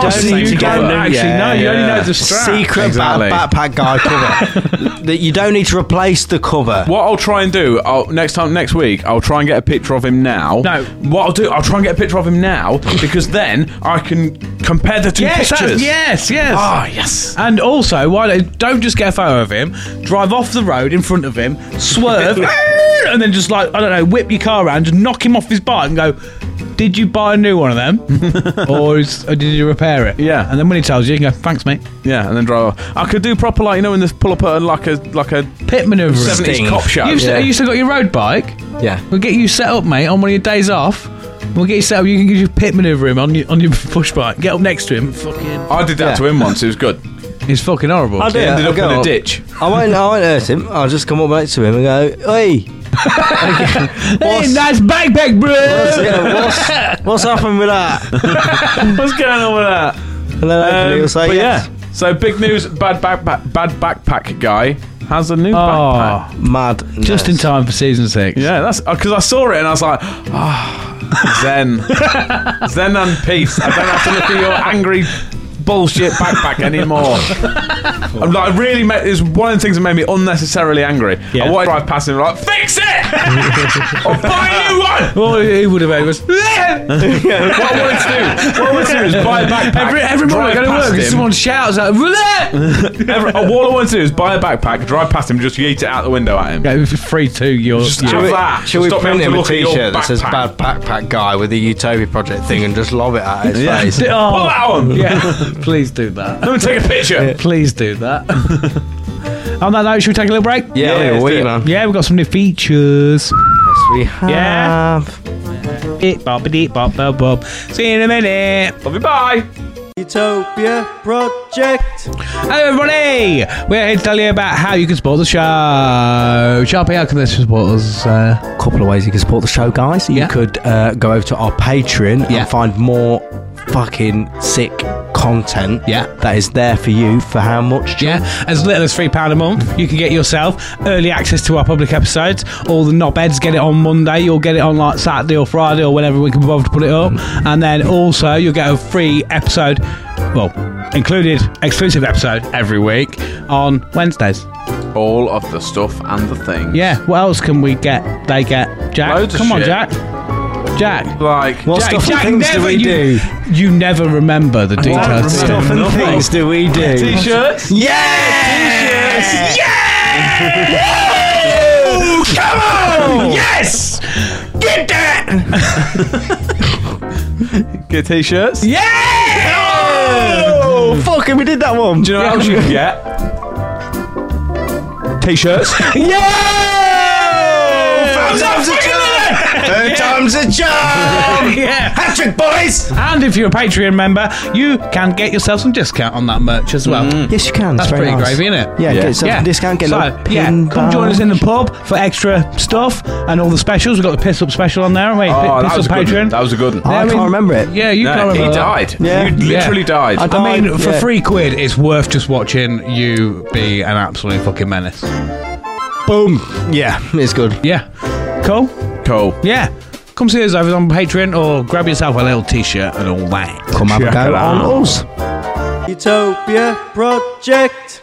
You only know the strap. Secret backpack guy cover. That you don't need to replace the cover. What I'll try and do next week, I'll try and get a picture of him now. No. What I'll do, I'll try and get a picture of him now because then I can compare the two pictures. Yes. Ah, yes. And also, don't just get a photo of him, drive off the road in front of him, swerve, and then just whip your car around, just knock him off his bike and go, did you buy a new one of them? or did you repair it? Yeah. And then when he tells you, you can go, thanks, mate. Yeah, and then drive off. I could do proper, in this pull up at like a pit manoeuvre. 70s cop show. You still got your road bike? Yeah. We'll get you set up, mate, on one of your days off. We'll get you set up. You can get your pit manoeuvre him on your push bike. Get up next to him. I did that to him once. It was good. It's fucking horrible. He ended up in a ditch. I won't hurt him. I'll just come up next to him and go, hey. Hey, nice backpack, bro. What's happened with that? What's going on with that? And then he'll say yes. So big news, bad backpack guy has a new backpack. Mad. Just in time for season 6. Yeah, that's because I saw it and I was like, zen. Zen and peace. I don't have to look at your angry bullshit backpack anymore. I'm like, really, it's one of the things that made me unnecessarily angry. I wanted to drive past him like, fix it! Or buy a new one! Well, he would have made us. What I wanted to do is buy a backpack. Every morning I go to work and someone shouts out, all I wanted to do is buy a backpack, drive past him, just yeet it out the window at him. Yeah, free to your. Should we print him a t-shirt that says bad backpack guy with the Utopia Project thing and just lob it at his face? Pull that one! Yeah. Please do that. Let me take a picture. Please do that. On that note, should we take a little break? Yeah, man. Yeah, we've got some new features. Yes, we have. Yeah. Bob. See you in a minute. Love you, bye. Utopia Project. Hello, everybody. We're here to tell you about how you can support the show. Sharpie, how can they support us? A couple of ways you can support the show, guys. You could go over to our Patreon and find more fucking sick content that is there for you for how much? As little as £3 a month. You can get yourself early access to our public episodes. All the knobheads get it on Monday. You'll get it on like Saturday or Friday or whenever we can be bothered to put it up. And then also you'll get a free episode, included exclusive episode every week on Wednesdays. All of the stuff and the things. Yeah, what else can they get? Jack, loads of come on, shit. Jack. Like, what stuff and things do we do? You never remember the details. What stuff and things do we do? T-shirts? Yeah! T-shirts! Yeah! Woo! Come on! Yes! Get that! Get T-shirts? Yeah! Oh! Fucking, we did that one. Do you know what else you can get? T-shirts. Third time's a charm. Yeah. Hat-trick, boys. And if you're a Patreon member, you can get yourself some discount on that merch as well. Yes, you can. That's It's very pretty nice. gravy, isn't it? Yeah, get yourself a discount. Get a little pin come join us in the badge. pub for extra stuff and all the specials. We've got the Piss Up special on there, haven't we? Oh, Piss that was Up a good one. Patreon. That was a good one. Oh, I can't remember it. Yeah, you can't No, remember he that. died. Yeah. You literally died. I I mean, for yeah. £3, it's worth just watching you be an absolute fucking menace. Boom. Yeah, it's good. Yeah. Cool? Cool. Yeah. Come see us over on Patreon or grab yourself a little t-shirt and all that. Come have a Check go it on out. us. Utopia Project.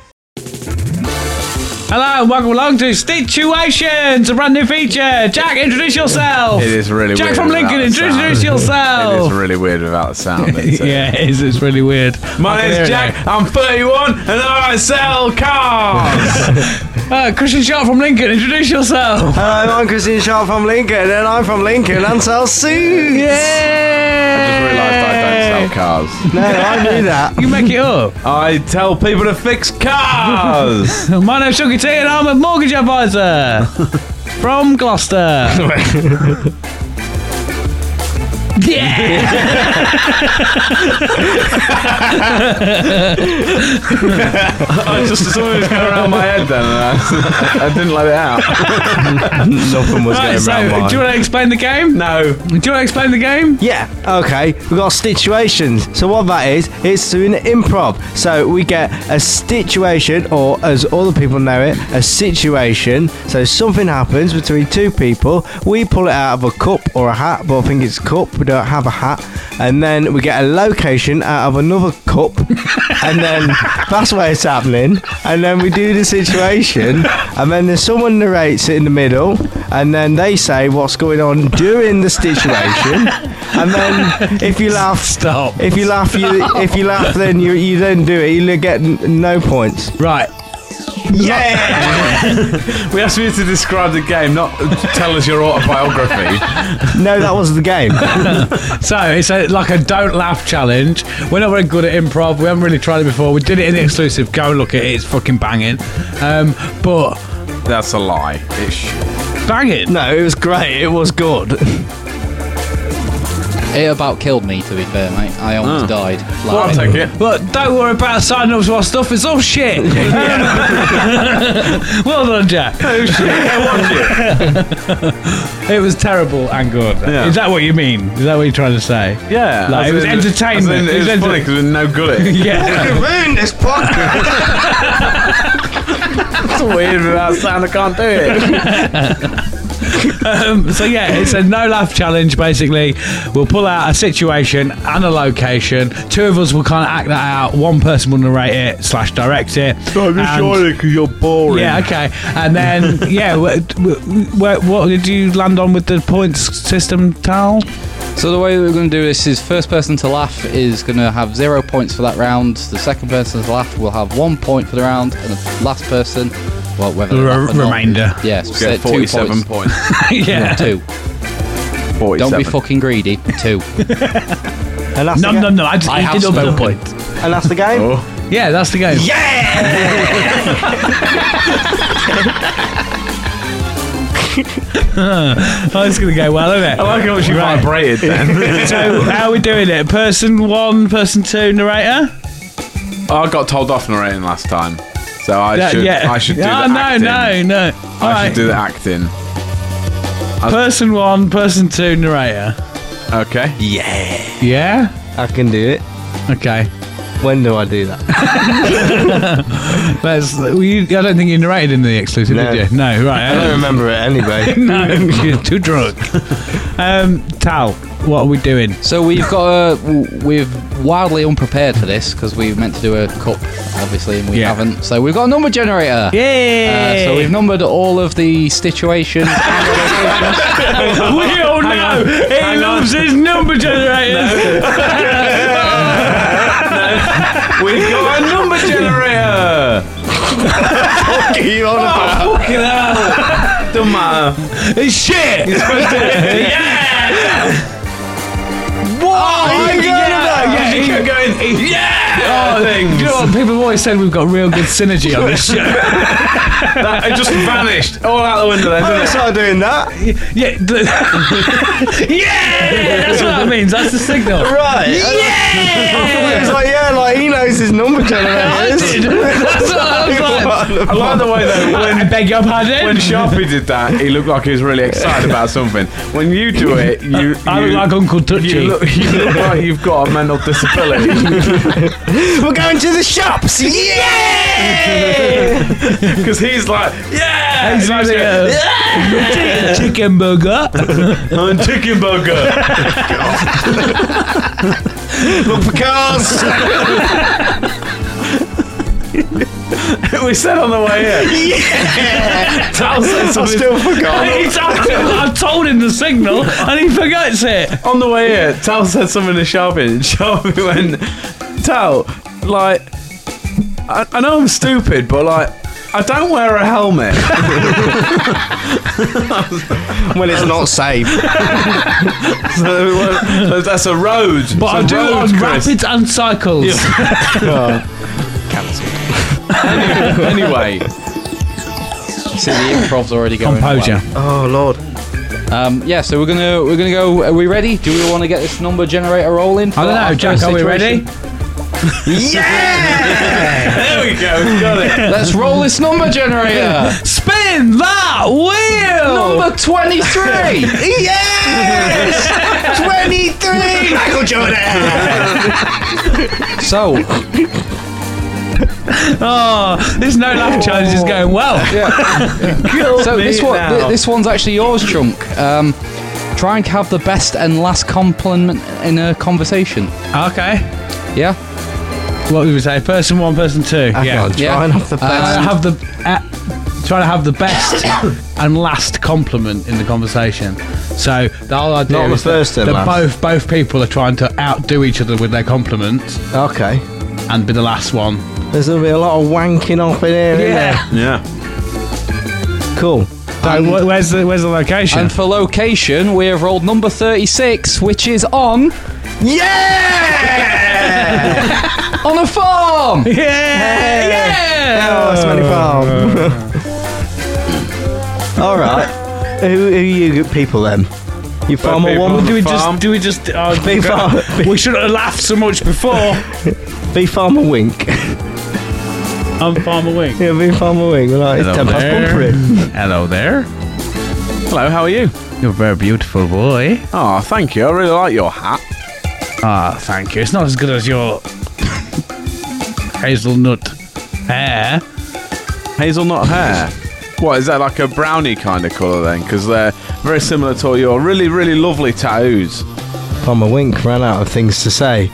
Hello and welcome along to Situations, a brand new feature. Jack, introduce yourself. It is really Jack weird. from Lincoln, without the introduce sound. yourself. It is really weird without the sound. Isn't it? Yeah, it is. It's really weird. My name's Jack. I'm 31 and I sell cars. Christian Sharp from Lincoln, introduce yourself. Hello, I'm Christine Sharp from Lincoln, and I'm from Lincoln and sell suits. I just realised I don't sell cars. No, I knew that. You make it up. I tell people to fix cars. My name's Chucky T and I'm a mortgage advisor from Gloucester. Yeah. I just something was going around my head then, and I didn't let it out. Nothing was Right, going so, around do you mine. want to explain the game? No. Do you want to explain the game? Yeah, okay. We've got situations. So what that is, it's doing improv. So we get a situation, or as other people know it, a situation. So something happens between two people. We pull it out of a cup or a hat, but I think it's a cup. We don't have a hat. And then we get a location out of another cup. And then that's where it's happening. And then we do the situation. And then there's someone narrates it in the middle. And then they say what's going on during the situation. And then if you laugh, Stop. If you laugh, then you then do it. You get no points. Right. We asked you to describe the game, not tell us your autobiography. No, that was the game. So it's like a don't laugh challenge. We're not very good at improv. We haven't really tried it before. We did it in the exclusive. Go and look at it. It's fucking banging. But That's a lie. It's shit. banging. No, it was great. It was good. It about killed me, to be fair, mate. I almost died. Well, I'll take it. But don't worry about signing up to our stuff. It's all shit. Well done, Jack. Oh shit, I watch it. It was terrible and good. Yeah. Is that what you mean? Is that what you're trying to say? Yeah. Like, as it was in- entertainment. as in It was It's funny because we're no good at it. Yeah. Ruined this podcast. It's weird without sound. I can't do it. So yeah, it's a no laugh challenge. Basically, we'll pull out a situation and a location. Two of us will kind of act that out. One person will narrate it / direct it. I'm just sorry because you're boring. Yeah, okay. And then yeah, what did you land on with the points system, Tal? So the way that we're going to do this is first person to laugh is going to have 0 points for that round. The second person to laugh will have 1 point for the round, and the last person, well, whether they laugh or not, Remainder. yes, Get 2 47 points. points. Yeah. 2. 47. Don't be fucking greedy. 2. And that's the No, game. I just I have eated up the spoken. point. And that's the game. Oh. Yeah, that's the game. Oh, it's gonna go well, isn't it? I like how she vibrated then. So, how are we doing it? Person 1, person 2, narrator? I got told off narrating last time, so I should do the acting. No. I should do the acting. Person 1, person 2, narrator. Okay. Yeah? I can do it. Okay. When do I do that? I don't think you narrated in the exclusive, No. did you? No, right. I don't remember it anyway. No, you're too drunk. Tal, what are we doing? So we're wildly unprepared for this because we meant to do a cup, obviously, and we Yeah. haven't. So we've got a number generator. Yay! So we've numbered all of the situations. We all know he loves his number generators. We've got a number generator. You on about? Fucking hell. Don't matter. It's shit. You're supposed to. What? Yeah, you kept going. Yeah. Oh, things. You know what? People have always said we've got real good synergy on this show. It just vanished all out the window then, I didn't it? started doing that. Yeah, yeah, that's what that means. That's the signal. Right. Yeah. It's like, like he knows his number generators. I did. That's what I was like. I like the way though I beg your pardon. when Sharpie did that, he looked like he was really excited about something. When you do it, I look like Uncle Touchy. you look like you've got a mental disability. We're going to the shops. Yeah. Because he's like, yeah! He's like, chicken burger. I'm chicken burger. Look for cars. We said on the way here. Yeah. Tal said I something. still forgot. I told him the signal and he forgets it. On the way here, Tal said something to Sharpie, and Sharpie went, Tal, like, I know I'm stupid, but like, I don't wear a helmet. When it's not safe. So that's a road. But I do on Chris. rapids and cycles. Anyway, See, the improv's already going. Composure. Oh Lord. Yeah, so we're gonna go. Are we ready? Do we want to get this number generator rolling? I don't know, Jack. Are we ready? there we go. Got it. Let's roll this number generator. Spin that wheel. Number 23. Yes. 23. Michael Jordan. So, Oh, this no laugh challenge is going well. so this one's actually yours, Chunk. Try and have the best and last compliment in a conversation. Okay. Yeah. What would we say? Person one, person two. Yeah. Trying off the best. Trying to have the best and last compliment in the conversation. So the whole idea Not the is first and that last. both people are trying to outdo each other with their compliments Okay. and be the last one. There's gonna be a lot of wanking off in here. Isn't Yeah. there? Cool. So where's the location? And for location, we have rolled number 36, which is on on a farm. yeah. Oh, Smelly Farm. All right. Who are you people then? You farmer people. one. Do we Farm. just? Be farm. We shouldn't have laughed so much before. Be farmer wink. I'm Farmer Wing. Yeah, be farmer wink. Like it's 10 past bumpering. Hello there. Hello, how are you? You're a very beautiful boy. Oh, thank you. I really like your hat. Ah, thank you. It's not as good as your hazelnut hair. Hazelnut hair. What, is that like a brownie kind of colour then? Because they're very similar to your really, really lovely tattoos. Farmer Wink ran out of things to say.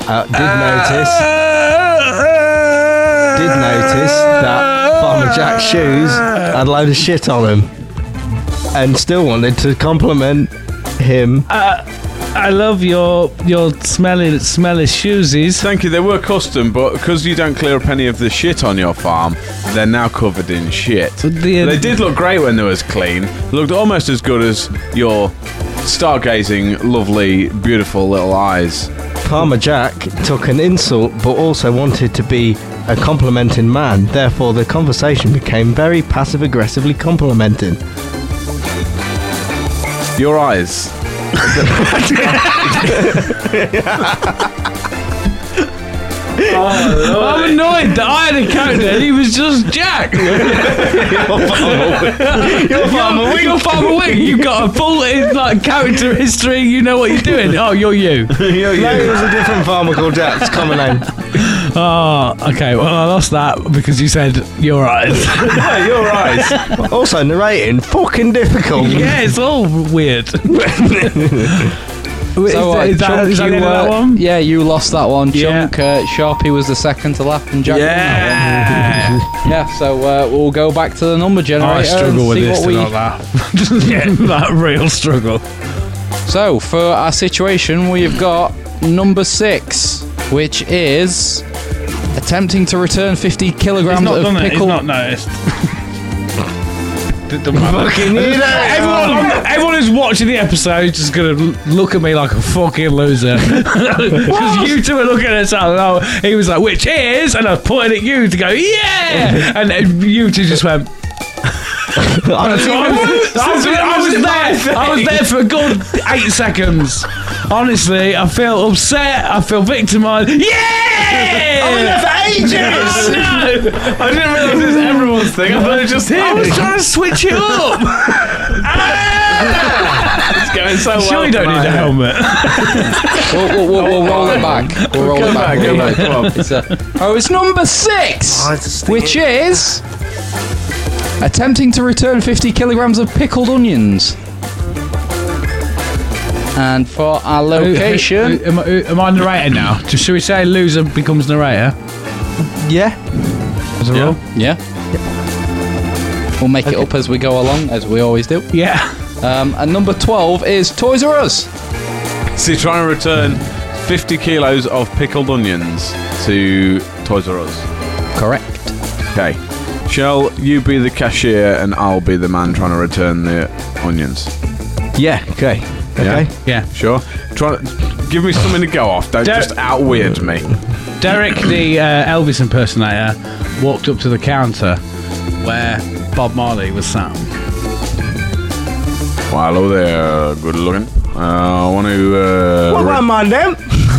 Did notice that Farmer Jack's shoes had a load of shit on them, and still wanted to compliment him. I love your smelly shoesies. Thank you. They were custom, but because you don't clear up any of the shit on your farm, they're now covered in shit. They did look great when they was clean. They looked almost as good as your stargazing, lovely, beautiful little eyes. Farmer Jack took an insult, but also wanted to be a complimenting man. Therefore, the conversation became very passive-aggressively complimenting. Your eyes. I'm annoyed that I had a character and he was just Jack. You're Farmer Wing. You've got a full character history. You know what you're doing. Oh, you're you. No, it was a different farmer called Jack's common name. Oh, okay. Well, I lost that because you said your eyes. Yeah, your eyes. Also, narrating fucking difficult. Yeah, it's all weird. So, is that Chunk, the end of that one? yeah, you lost that one. Yeah. Chunk, Sharpie was the second to laugh, and Jack won that one. Yeah, so we'll go back to the number generator. I struggle and with see this what we. and all that. Yeah, that real struggle. So, for our situation, we've got number 6, which is attempting to return 50 kilograms He's not of done it. He's pickle. not noticed. Fucking everyone who's watching the episode is just gonna look at me like a fucking loser because you two are looking at it. Oh, he was like, which is, and I pointed at you to go, yeah, and you two just went. I was there for a good 8 seconds. Honestly, I feel upset. I feel victimised. Yeah! I was there for ages! I didn't realise it was everyone's thing. I thought it was just him. I was trying to switch it up. It's going so well. Sure, you don't need a helmet. We'll roll it back. We'll roll it back. Go back. Come on. It's number 6, which is attempting to return 50 kilograms of pickled onions. And for our location, Am I narrator now? Should we say loser becomes narrator? Yeah. As a rule? yeah, we'll make it up as we go along, as we always do. Yeah. And number 12 is Toys R Us. So you're trying to return 50 kilos of pickled onions to Toys R Us. Correct. Okay. Shall you be the cashier and I'll be the man trying to return the onions? Yeah. Okay. Okay. Yeah. Sure. Try to give me something to go off. Don't just out-weird me. Derek, the Elvis impersonator, walked up to the counter where Bob Marley was sat. Well, hello there. Good looking. I want to... What about my name?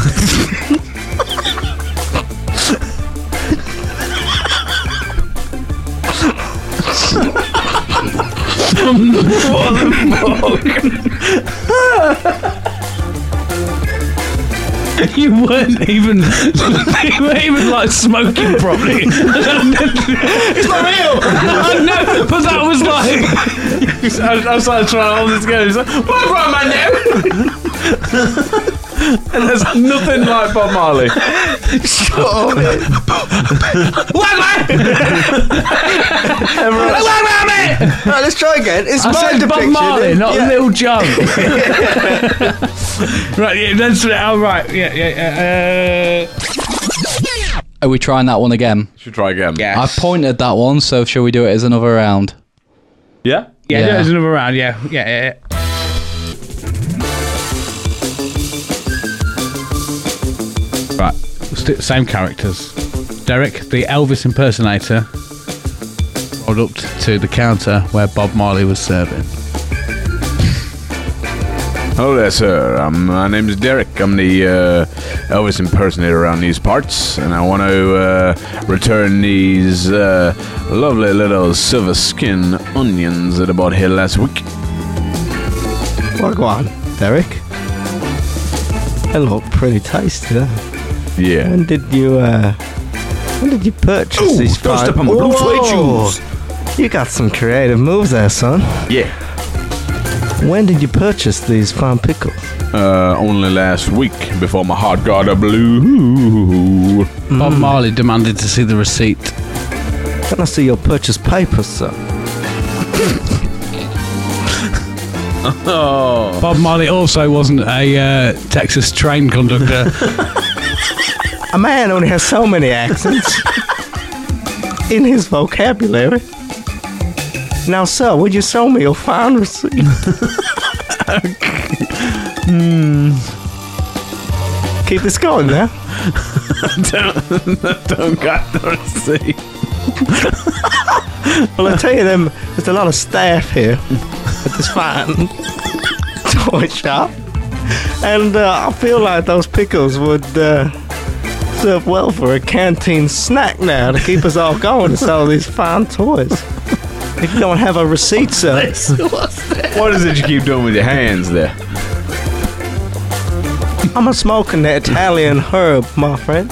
You weren't even like smoking properly. It's not real. I know, but that was like I was like trying to hold this together. He's like, what about my name? And there's nothing like Bob Marley. Right, let's try again. It's I my said Bob depiction. Marley, not Yeah. Lil Jon. Right, yeah, that's right. Oh, right, yeah. Are we trying that one again? Should try again. Yeah. I pointed that one, so shall we do it as another round? Yeah? Yeah, Yeah. there's another round. Yeah. Right, same characters. Derek, the Elvis impersonator, rolled up to the counter where Bob Marley was serving. Hello there, sir. My name is Derek. I'm the Elvis impersonator around these parts, and I want to return these lovely little silver skin onions that I bought here last week. Well, go on, Derek. They look pretty tasty, though. Yeah. When did you purchase these don't fine... step on my blue suede Whoa! shoes. You got some creative moves there, son. Yeah. When did you purchase these fine pickles? Only last week before my heart got a blue. Bob Marley demanded to see the receipt. Can I see your purchase papers, sir? Bob Marley also wasn't a Texas train conductor. A man only has so many accents in his vocabulary. Now, sir, would you show me your fine receipt? Keep this going now. Don't got the receipt. Well, I tell you, there's a lot of staff here at this fine toy shop, and I feel like those pickles would serve well for a canteen snack now to keep us all going to sell these fine toys. If you don't have a receipt, sir, What is it you keep doing with your hands there? I'm a smoking the Italian herb, my friend.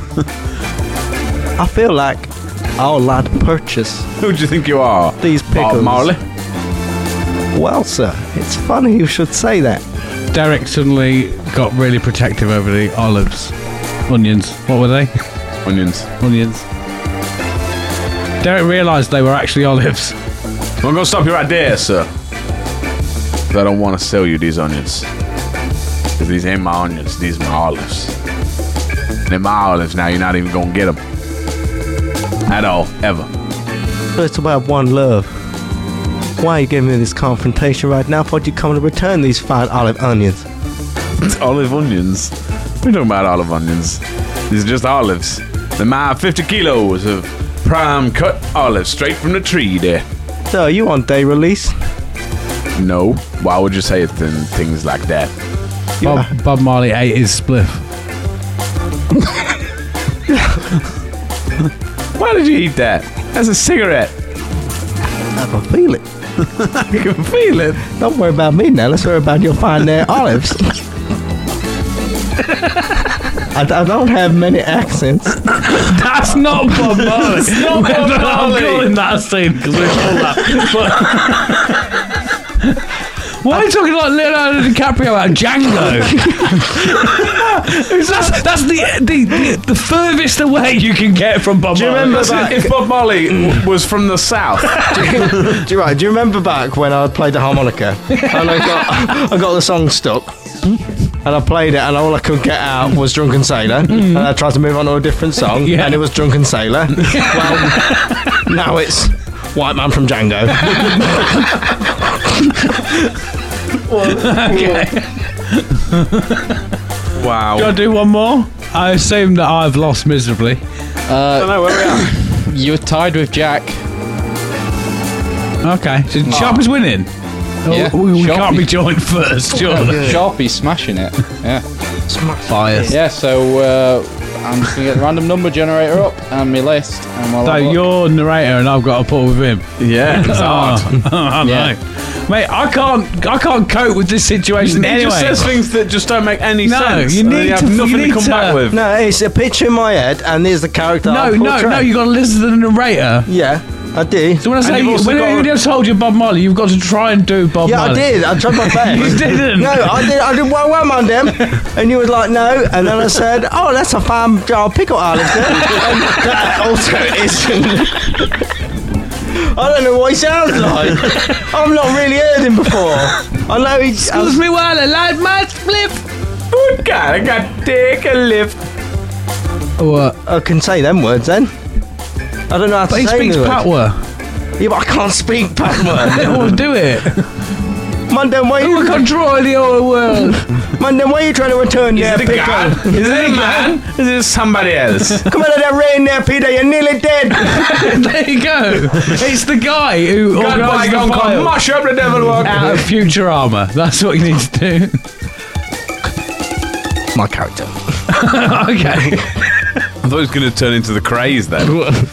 I feel like I would like to purchase Who do you think you are? these pickles. Bob Marley? Well, sir, it's funny you should say that. Derek suddenly got really protective over the olives. Onions. What were they? Onions. Onions. Derek realised they were actually olives. I'm going to stop you right there, sir. 'Cause I don't want to sell you these onions. 'Cause these ain't my onions, these are my olives. They're my olives now, you're not even going to get them. At all, ever. But it's about one love. Why are you giving me this confrontation right now? I thought you'd come to return these fine olive onions. Olive onions? We're talking about olive onions. These are just olives. They're my 50 kilos of prime cut olives straight from the tree there. So, are you on day release? No. Why would you say things like that? Bob Marley ate his spliff. Why did you eat that? That's a cigarette. I can feel it. You can feel it. Don't worry about me now. Let's worry about your fine olives. I don't have many accents. That's not Bob Marley. It's not Bob I'm Marley. calling that scene because we're all that. Why are you talking like Leonardo DiCaprio out of Django? that's the furthest away you can get from Bob Marley. remember that- If Bob Marley was from the south. Do you remember back when I played the harmonica and I got the song stuck? And I played it, and all I could get out was Drunken Sailor. And I tried to move on to a different song, Yeah. and it was Drunken Sailor. Well, now it's White Man from Django. Wow. Do I do one more? I assume that I've lost miserably. I don't know where we are. You're tied with Jack. Okay, so Sharpie's winning. Yeah, Oh, we can't Sharpie. be joined first, surely. Sharpie's smashing it. Yeah. Bias. Yeah, so I'm just going to get the random number generator up and my list. And we'll So have a look. you're narrator and I've got to put with him. Yeah, it's hard. I know. Yeah. Mate, I can't cope with this situation He anyway. just says things that just don't make any No, sense. you and need have to- nothing you to need come to- back with. No, it's a picture in my head, and there's the character. no, I portray. you got to listen to the narrator. Yeah, I do. So when I say, you've also when got- I told you Bob Marley, you've got to try and do Bob Yeah, Marley. I did. I tried my best. You didn't. No, I did. I did well, man, them. And you was like, no. And then I said, oh, that's a fine jar of pickle olives there. And that also isn't. I don't know what he sounds like. I've not really heard him before. I know he's. Excuse me while I light my split. Good God, I got to take a lift. What? I can say them words then. I don't know how to But he say speaks the words. Patwa. Yeah, but I can't speak Patwa. Oh, do it. Man, then why Who you? will control the whole world? Man, then why are you trying to return your Is it a pickle? god? Is it a man? Is it somebody else? Come out of that rain there, Peter. You're nearly dead. There you go. It's the guy who God, organised the bygone, come file mash up the devil walk. out of Futurama. That's what you need to do. My character. Okay. I thought it was going to turn into the craze then.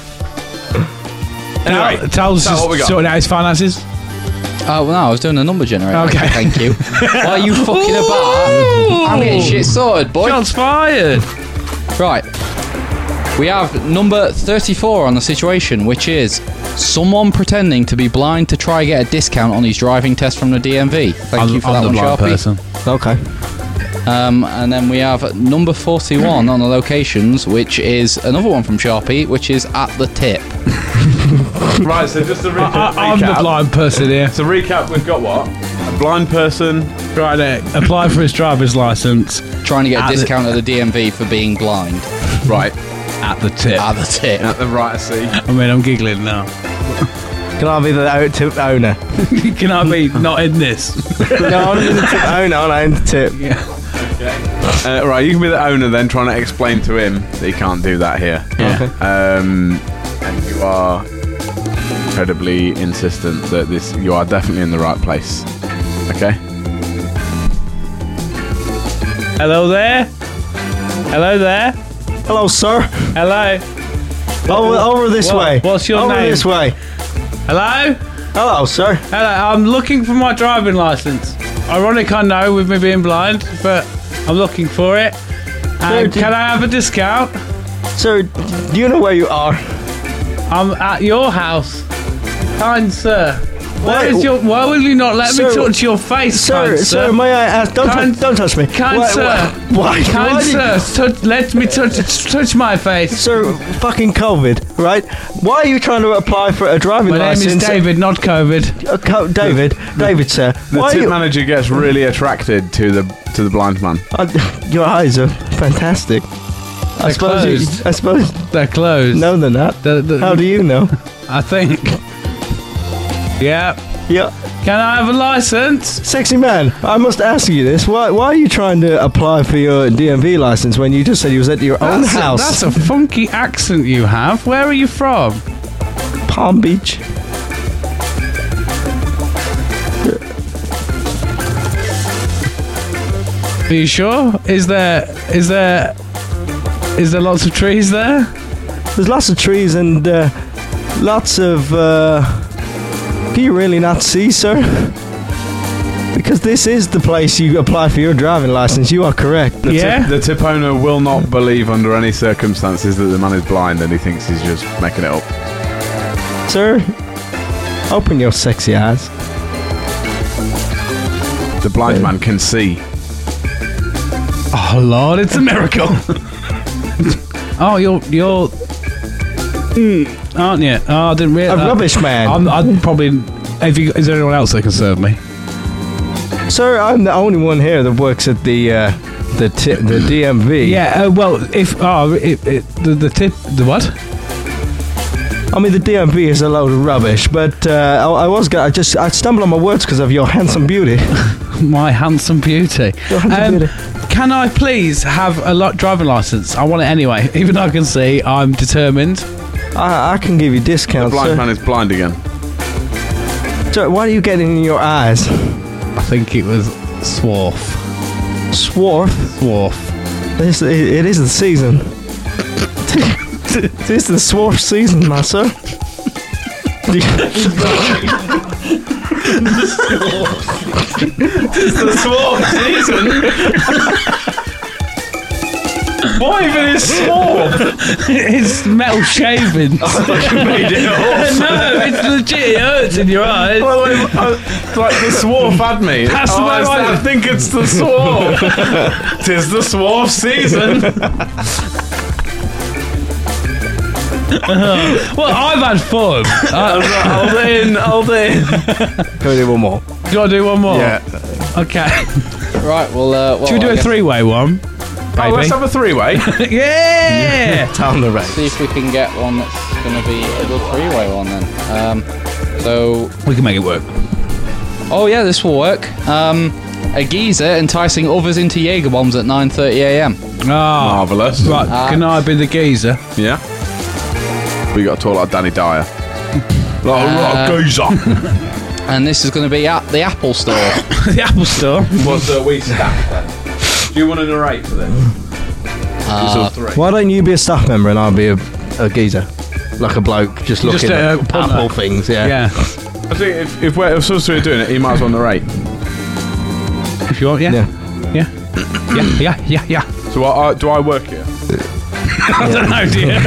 Anyway, Tells so what we us got? sorting out his finances. Well, no, I was doing a number generator. Okay. Thank you. Why are you fucking about? I'm getting shit sorted, boy. Shots fired. Right. We have number 34 on the situation, which is someone pretending to be blind to try get a discount on his driving test from the DMV. Thank you for that one, Sharpie. Okay. And then we have number 41 on the locations, which is another one from Sharpie, which is at the tip. right, so just a recap. I'm the blind person here. So recap, we've got what? A blind person. Trying to apply for his driver's license Trying to get At a the- discount at the DMV for being blind. Right. at the tip. At the tip. At the right seat. I mean, I'm giggling now. Can I be the tip owner? Can I be not in this? No, I'm the tip owner. I'm the tip. Right, you can be the owner then, trying to explain to him that he can't do that here. Yeah. And you are incredibly insistent that you are definitely in the right place. Okay? Hello there. Hello there. Hello, sir. Hello. Over this way. What's your over name? this way. Hello. Hello, sir. Hello. I'm looking for my driving license. Ironic, I know, with me being blind, but I'm looking for it. And Sir, can I have a discount? Sir, do you know where you are? I'm at your house. Kind sir. Why- Why will you not let Sir- me touch your face, Sir, kind sir, may I ask? Kind- Don't touch me. Kind sir. Why? Kind why did- sir, let me touch my face. Sir, fucking COVID, right? Why are you trying to apply for a driving My name license? is David, not COVID. David, sir. The Why are tip you? manager gets really attracted to the blind man. Your eyes are fantastic. I They're closed. I suppose. They're closed. No, they're not. How do you know? I think. Yeah. Yeah. Can I have a license? Sexy man, I must ask you this. Why are you trying to apply for your DMV license when you just said you was at your own house? That's a funky accent you have. Where are you from? Palm Beach. Are you sure? Is there lots of trees there? There's lots of trees and lots of... Can you really not see, sir? Because this is the place you apply for your driving license. You are correct. The tip owner will not believe under any circumstances that the man is blind and he thinks he's just making it up. Sir, open your sexy eyes. The blind man can see. Oh Lord, it's a miracle. Oh, you're aren't you? Oh, I didn't realize. A rubbish man. I'd probably. Is there anyone else that can serve me? Sir, I'm the only one here that works at the DMV. Yeah. Well, if the what? I mean, the DMV is a load of rubbish, but I stumbled on my words because of your handsome beauty. My handsome beauty. Your handsome beauty. Can I please have a driving license? I want it anyway. Even though I can see, I'm determined. I can give you The discounts, blind sir. man is blind again. Sir, what are you getting in your eyes? I think it was Swarf. Swarf? Swarf. It is the season. It is the Swarf season, my sir. It's the Swarf season. What even is Swarf? It's metal shavings. I thought you made it up. No, it's legit. It hurts in your eyes. Like the Swarf had me. That's the way I think it's the Swarf. 'Tis the Swarf season. Well, I've had fun. Hold in. Can we do one more? Do you want to do one more? Yeah. Okay. Right, well, Should we do I a guess three-way one? Oh, let's have a three-way. Yeah! Down the race. see if we can get one that's going to be a good three-way one then. So, We can make it work. oh yeah, this will work. A geezer enticing others into Jaeger bombs at 9:30 a.m. Ah, Marvellous. right. Can I be the geezer? Yeah. We got to talk like Danny Dyer. Like a geezer. And this is going to be at the Apple Store. The Apple Store. What's we staff then? Do you want to narrate for them? Why don't you be a staff member and I'll be a geezer? Like a bloke just looking at punter. Apple things, yeah. Yeah. I think if we're supposed to be doing it, he might as well narrate. If you want, yeah. Yeah. So do I work here? I don't know, do you?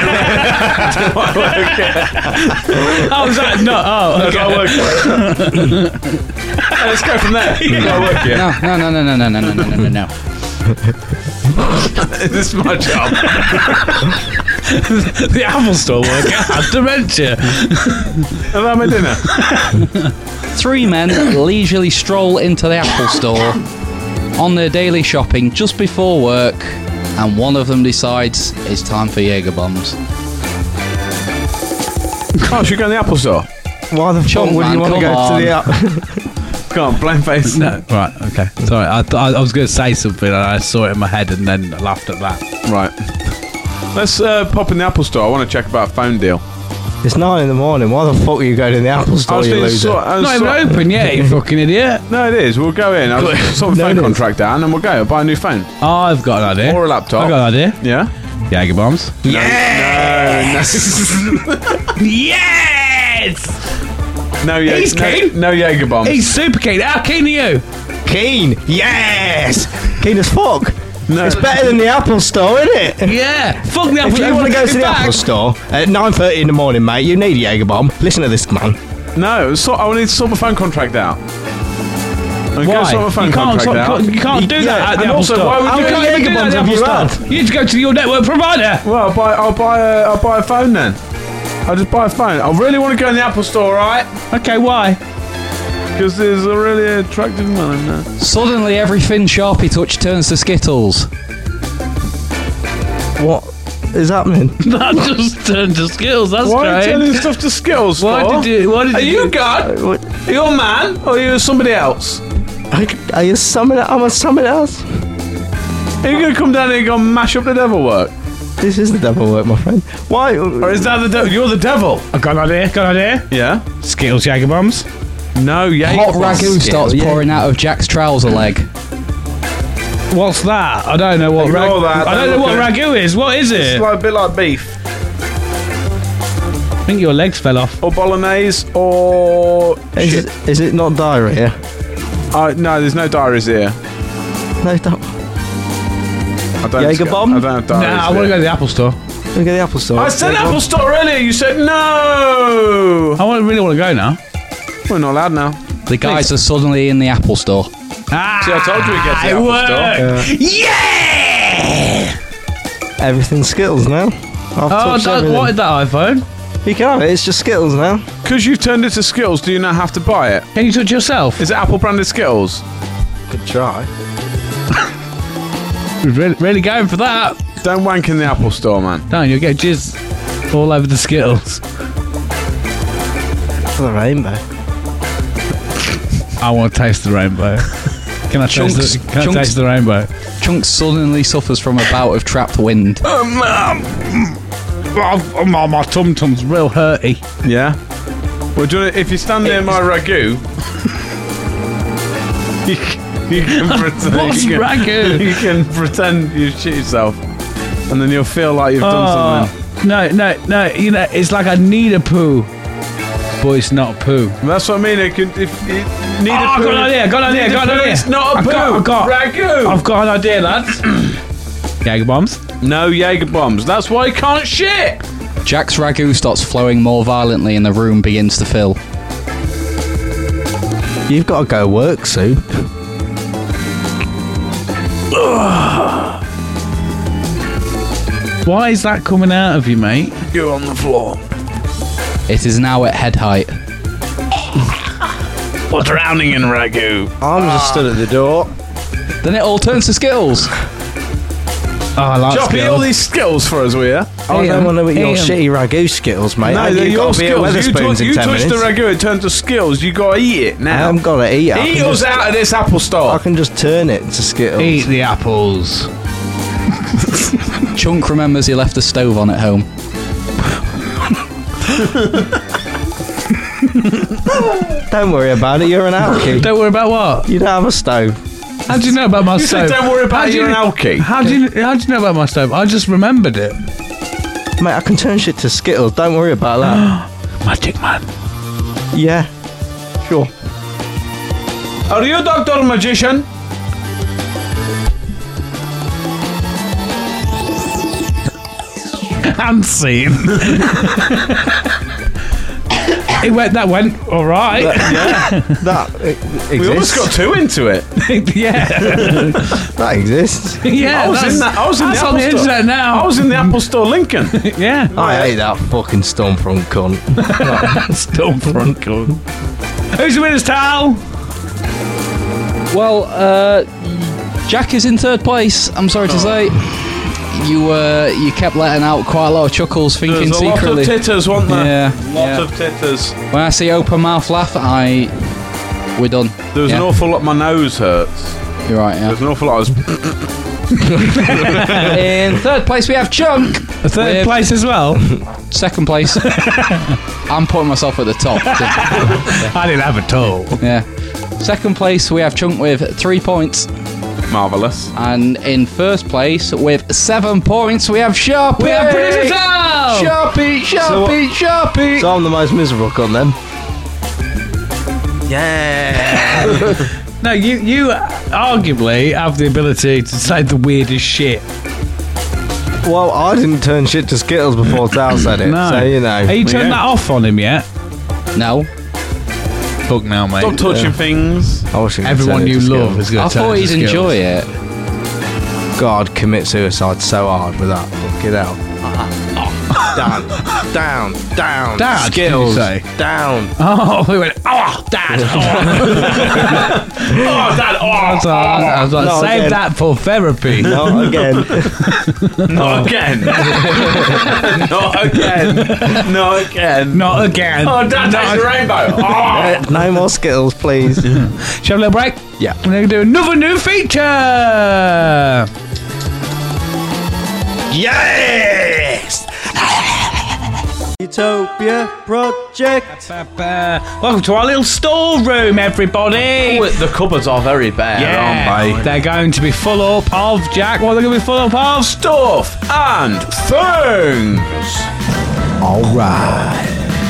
Oh, is that not? Oh, Do okay. I work here? Let's go from there. Do I work here? No. This is my job. The Apple Store worker has dementia. Have I had my dinner? Three men leisurely stroll into the Apple Store on their daily shopping just before work, and one of them decides it's time for Jaeger bombs. Oh, should we go in the Apple Store? Why the fuck Chunk, would you man, want to come go to the on. Apple? Come on, blame face. No, right, okay. Sorry, I was going to say something and I saw it in my head and then laughed at that. Right. Let's pop in the Apple Store. I want to check about a phone deal. It's 9 in the morning. Why the fuck are you going to the Apple Store, you loser? Not even open yet, you fucking idiot. No, it is. We'll go in. I'll sort the No, phone it is. contract out and then we'll go. I'll buy a new phone. I've got an idea. Or a laptop. I've got an idea. Yeah? Jaeger bombs. Yes! No, He's keen. no Jaeger bombs. He's super keen. How keen are you? Keen. Yes. Keen as fuck. No. It's better than the Apple Store, isn't it? Yeah. Fuck the Apple If you want to go to the back. Apple Store at 9:30 in the morning, mate, you need a Jaeger bomb. Listen to this, man. No, I need to sort my phone contract out. I'm Why? Go sort my phone You can't, contract out. you can't do that at the and Apple also, Store. why would How you can do you Jaeger do that at bombs the if Apple you Store? had? You need to go to your network provider. Well, I'll buy a phone then. I'll just buy a phone. I really want to go in the Apple Store, right? Okay, why? Because there's a really attractive man in there. Suddenly, every Finn Sharpie touch turns to Skittles. What? is happening? That just turned to Skittles. That's Why are you strange. turning stuff to Skittles for? Why did you? Are you God? Are you a man? Or are you somebody else? Are you something? Am I something else? Are you going to come down here and go and mash up the devil work? This is the devil work, my friend. Why? Or is that the devil? You're the devil. I got an idea. Yeah? Skittles Jager Bombs. No, yeah. Hot ragu starts pouring out of Jack's trouser leg. What's that? I don't know what Ignore that. I don't know what ragu is. What is it? It's like a bit like beef. I think your legs fell off. Or bolognese, or... Is it not diarrhea? No, there's no diaries here. No, don't. I don't Jager bomb? I don't have diaries Nah, I want to go to the Apple Store. Look at the Apple Store. I said Apple Store earlier, you said no! Really want to go now. We're not allowed now. The guys are suddenly in the Apple Store. Ah, See, I told you we'd get to the Apple Store. Yeah! Everything's Skittles now. What is that iPhone? You can have it. It's just Skittles now. Because you've turned it to Skittles, do you now have to buy it? Can you touch yourself? Is it Apple branded Skittles? Good try. Really going for that. Don't wank in the Apple Store, man. Don't, you'll get jizz all over the Skittles. For the rainbow. I want to taste the rainbow. Can I taste the rainbow? Chunks suddenly suffers from a bout of trapped wind. My tum-tum's real hurty. Yeah? Well, do you wanna, if you stand near my ragu, you can pretend. What's ragu? You can pretend you shit yourself, and then you'll feel like you've done something. No. You know, it's like I need a poo, but it's not poo. That's what I mean. If you need a poo, got an idea. It's not a poo. Ragu. I've got an idea, lads. Jager bombs. No Jaeger bombs. That's why you can't shit. Jack's ragu starts flowing more violently and the room begins to fill. You've got to go work soon. Why is that coming out of you, mate? You're on the floor. It is now at head height. We're drowning in ragu. I'm just stood at the door. Then it all turns to Skittles. Oh, I like Chop, eat all these Skittles for us, will you? I don't want to eat your shitty ragu Skittles, mate. No, they're You've your got to be at Skittles. Wetherspoons in You 10 touch the minutes. ragu, it turns to Skittles. You got to eat it I now. haven't got to eat it. Eat us out of this Apple Store. I can just turn it to Skittles. Eat the apples. Chunk remembers he left the stove on at home. Don't worry about it. You're an alky. Don't worry about what? You don't have a stove. How do you know about my You stove? said don't worry about How do you're an alky. How do you know about my stove? I just remembered it. Mate, I can turn shit to Skittles. Don't worry about that. Magic man. Yeah. Sure. Are you Dr. Magician? And scene. That went all right. That exists. We almost got two into it. Yeah. That exists. Yeah. I was in that. I was in that's the on Apple the Store. internet now. I was in the Apple Store, Lincoln. Yeah. I hate that fucking Stormfront cunt. Stormfront cunt. Who's the winner's towel? Well, Jack is in third place. I'm sorry to say. You kept letting out quite a lot of chuckles, thinking There's a lot secretly. of titters, wasn't there? Yeah, Lot of titters. When I see open mouth laugh, we're done. There was an awful lot. My nose hurts. You're right. Yeah. There's an awful lot. In third place we have Chunk. Third place as well. Second place. I'm putting myself at the top. I didn't have a toe. Yeah. Second place we have Chunk with 3 points. Marvellous. And in first place with 7 points we have Sharpie. We have producer Sal. Sharpie. So I'm the most miserable cunt then. Yeah. No, you arguably have the ability to say the weirdest shit. Well, I didn't turn shit to Skittles before Tal said it. No. So, you know. Have you turned that off on him yet? No. Fuck now, mate. Stop touching things. I wish I could Everyone turn it you to love Skittles. is going I to turn thought to he'd Skittles. enjoy it. God, commit suicide so hard with that. Fucking hell. Down. Dad, Skills. did you say? Down. Oh, we went, oh, Dad. Oh, Dad. I was like, Not save again. that for therapy. Not again. Not again. Not again. Not again. Not again. Oh, Dad, that's the rainbow. Oh. No more Skittles, please. Shall we have a little break? Yeah. We're going to do another new feature. Yes! Utopia Project. Welcome to our little storeroom, everybody. The cupboards are very bare, aren't they? They're going to be full up of, Jack, what are they going to be full up of? Stuff and things. All right.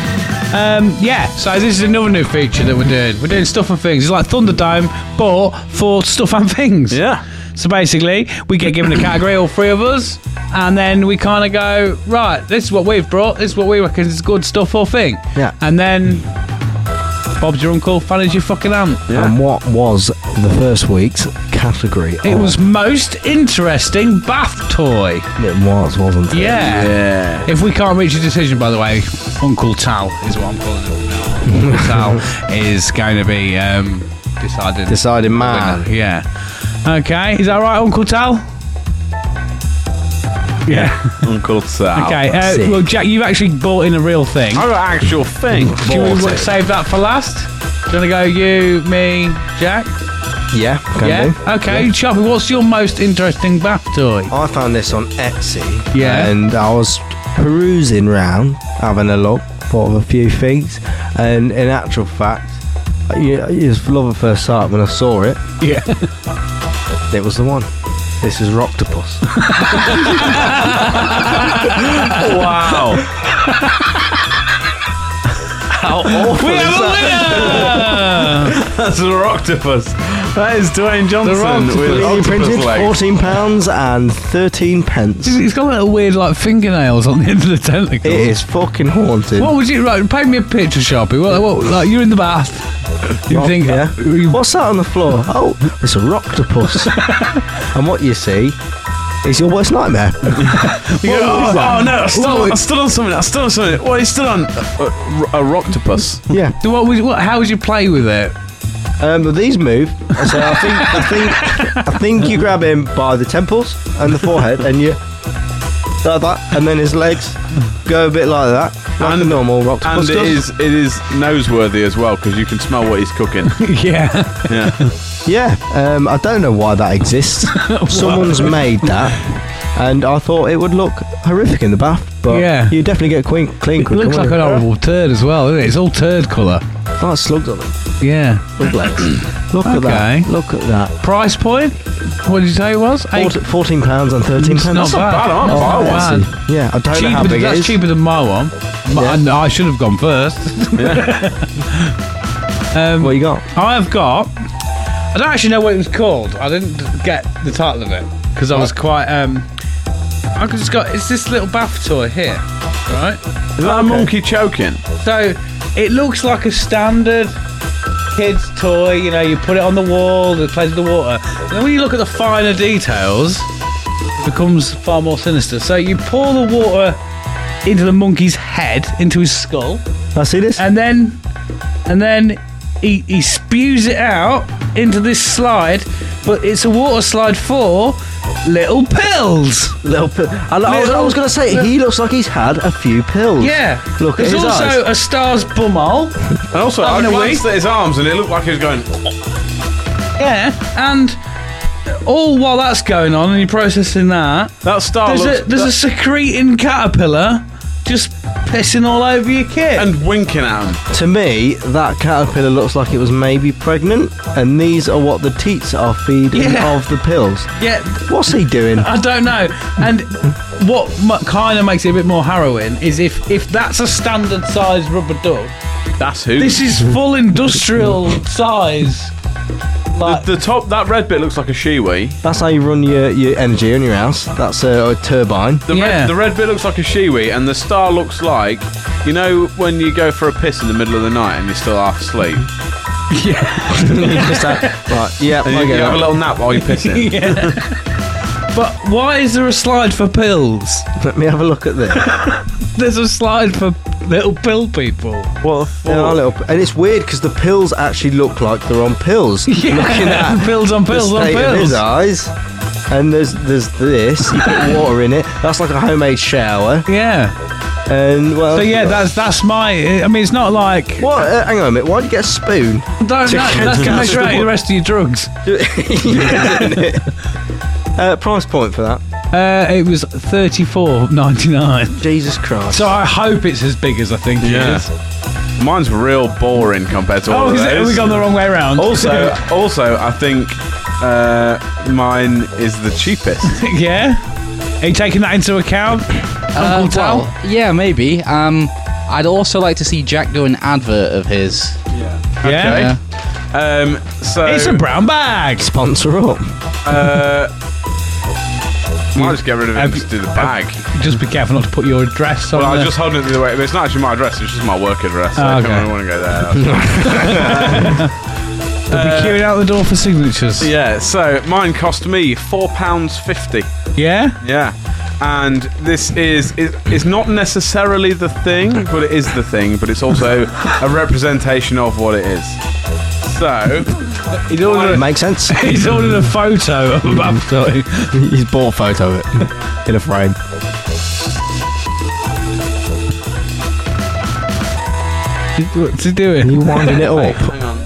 So this is another new feature that we're doing. We're doing stuff and things. It's like Thunderdome, but for stuff and things. Yeah. So basically, we get given a category, all three of us, and then we kind of go, right, this is what we've brought, this is what we reckon is good stuff or thing. Yeah. And then Bob's your uncle, Fanny's your fucking aunt. Yeah. And what was the first week's category? It was most interesting bath toy. It was, wasn't it? Yeah. If we can't reach a decision, by the way, Uncle Tal is what I'm calling it now. Uncle Tal is going to be Deciding man. winner. Yeah. Okay, is that right, Uncle Tal? Yeah. Uncle Sal. Okay, sick. well, Jack, you've actually bought in a real thing. I got an actual thing. Should we save that for last? Do you want to go you, me, Jack? Yeah, can do. Okay, Choppy, what's your most interesting bath toy? I found this on Etsy. Yeah. And I was perusing round, having a look, thought of a few things, and in actual fact, it was love at first sight when I saw it. Yeah. It was the one. This is Rocktopus. Wow. How awful We is have a that? winner! That's a Rocktopus. That is Dwayne Johnson Rocktopus. with 3D octopus printed, legs. £14 and 13 pence. It's got little weird, like, fingernails on the end of the tentacle. It is fucking haunted. What would you, right, paint me a picture, Sharpie. What, like, you're in the bath. You think, Yeah. What's that on the floor? Oh, it's a Rocktopus. And what you see is your worst nightmare. You go, oh no, I stood on something. Well, he stood on a Rocktopus. Yeah. How would you play with it? But these move. So I think you grab him by the temples and the forehead, and you like that, and then his legs go a bit like that, like a normal Rocktopus And does. it is noseworthy as well because you can smell what he's cooking. Yeah. Yeah. Yeah. I don't know why that exists. Someone's made that, and I thought it would look horrific in the bath, but Yeah. you definitely get clean It quicker. looks like an wouldn't it? horrible turd as well, isn't it? It's all turd colour. Like slugs on them. Yeah. Slug legs. Look at Okay. that. Look at that. Price point? What did you say it was? £14 and 13 pence. Not bad. bad, huh? Not Buy bad. one. Yeah, I don't know how big it That's is. cheaper than my one. I should have gone first. What you got? I don't actually know what it was called. I didn't get the title of it because I was quite. It's this little bath toy here, right? Is that a monkey choking? So it looks like a standard kid's toy. You know, you put it on the wall, it plays with the water. And then when you look at the finer details, it becomes far more sinister. So you pour the water into the monkey's head, into his skull, I see this. and then he spews it out into this slide, but it's a water slide for little pills. Little pill. I was going to say, he looks like he's had a few pills. Yeah. Look at There's his also eyes. a star's bumhole. And also, I Having a glanced wee. at his arms and it looked like he was going. Yeah. And all while that's going on and you're processing that, That star there's a secreting caterpillar just pissing all over your kit. and winking at him. To me, that caterpillar looks like it was maybe pregnant, and these are what the teats are feeding Yeah. of the pills. yeah, What's he doing? I don't know. And what kind of makes it a bit more harrowing is if that's a standard size rubber duck, That's who. this is full industrial size. Like, the top, that red bit looks like a shiwi. That's how you run your energy in your house. That's a turbine. The red bit looks like a shiwi, and the star looks like, you know, when you go for a piss in the middle of the night and you're still half asleep, Just that, right, yeah, and I you get have a that. little nap while you're pissing. But why is there a slide for pills? Let me have a look at this. There's a slide for little pill people. What They are little, and it's weird because the pills actually look like they're on pills. Yeah, Looking at pills on pills the on state of his pills. eyes. And there's this. You put water in it. That's like a homemade shower. Yeah. And well. So yeah, that's my. I mean, it's not like. What? Hang on a minute. Why'd you get a spoon? That's to make sure the rest of your drugs. Isn't it? Price point for that? It was $34.99. Jesus Christ. So I hope it's as big as I think it is. Mine's real boring compared to all of is it? those. Have we gone the wrong way around? Also, I think mine is the cheapest. Yeah? Are you taking that into account, Uncle Tal? Well, yeah, maybe. I'd also like to see Jack do an advert of his. Yeah? So It's a brown bag. Sponsor up. Might just get rid of it and just do the bag. Just be careful not to put your address on Well, I there. just hold it the other way. It's not actually my address, it's just my work address. So Oh, if okay. anyone want to go there. They'll be queuing out the door for signatures. Yeah, so mine cost me £4.50. Yeah? Yeah. And this it's not necessarily the thing, but it is the thing, but it's also a representation of what it is. So, Makes sense. He's ordered a photo of a bath toy. He's bought a photo of it in a frame. What's he doing? Are you winding it up? hang on.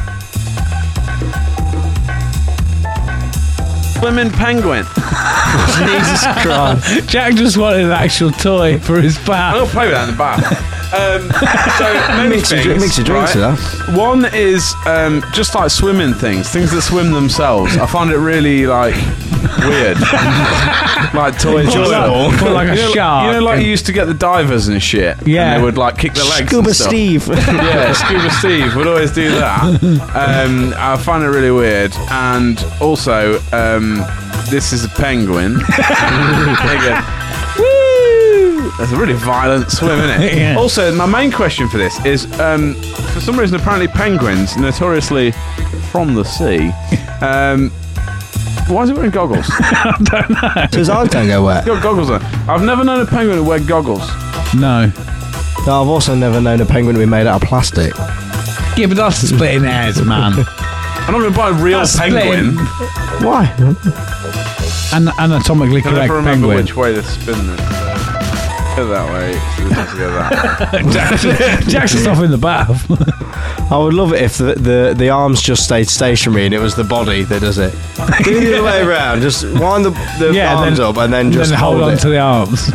Swimming penguin. Jesus Christ. Jack just wanted an actual toy for his bath. I'll play with that in the bath. So many Mix your things, drinks right? with that. One is just like swimming things that swim themselves. I find it really like weird, like toy enjoyable. Like a shark. You know, like you used to get the divers and shit. Yeah. and they would like kick the legs. Scuba and stuff. Steve. Yeah, Scuba Steve would always do that. I find it really weird, and also this is a penguin. There you go. That's a really violent swim, isn't it? Yeah. Also, my main question for this is, for some reason, apparently penguins, notoriously from the sea, why is he wearing goggles? So his eyes don't go wet. He's got goggles on. I've never known a penguin to wear goggles. No. No, I've also never known a penguin to be made out of plastic. Yeah, but that's splitting hairs, man. I'm not going to buy a real That's penguin. Why? An anatomically I can correct never remember penguin. which way to spin this. Go that way. So this has to go that way. Jack's just off in the bath. I would love it if the arms just stayed stationary and it was the body that does it. Do it the other way around. Just wind the arms up and then just hold on it. to the arms.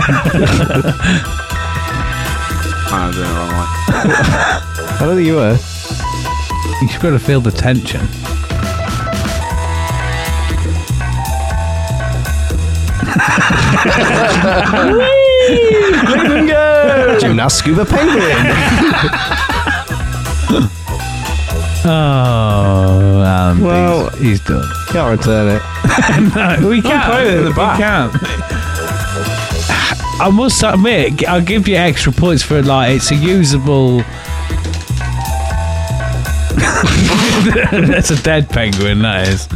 I'm doing it the wrong way. I don't think you were. You've got to feel the tension. Let him go. Gymnast scuba penguin. Oh, Well, he's done. Can't return it. No, we can't. play it in the back. We can't. I must admit, I'll give you extra points for like it's a usable. That's a dead penguin. That is.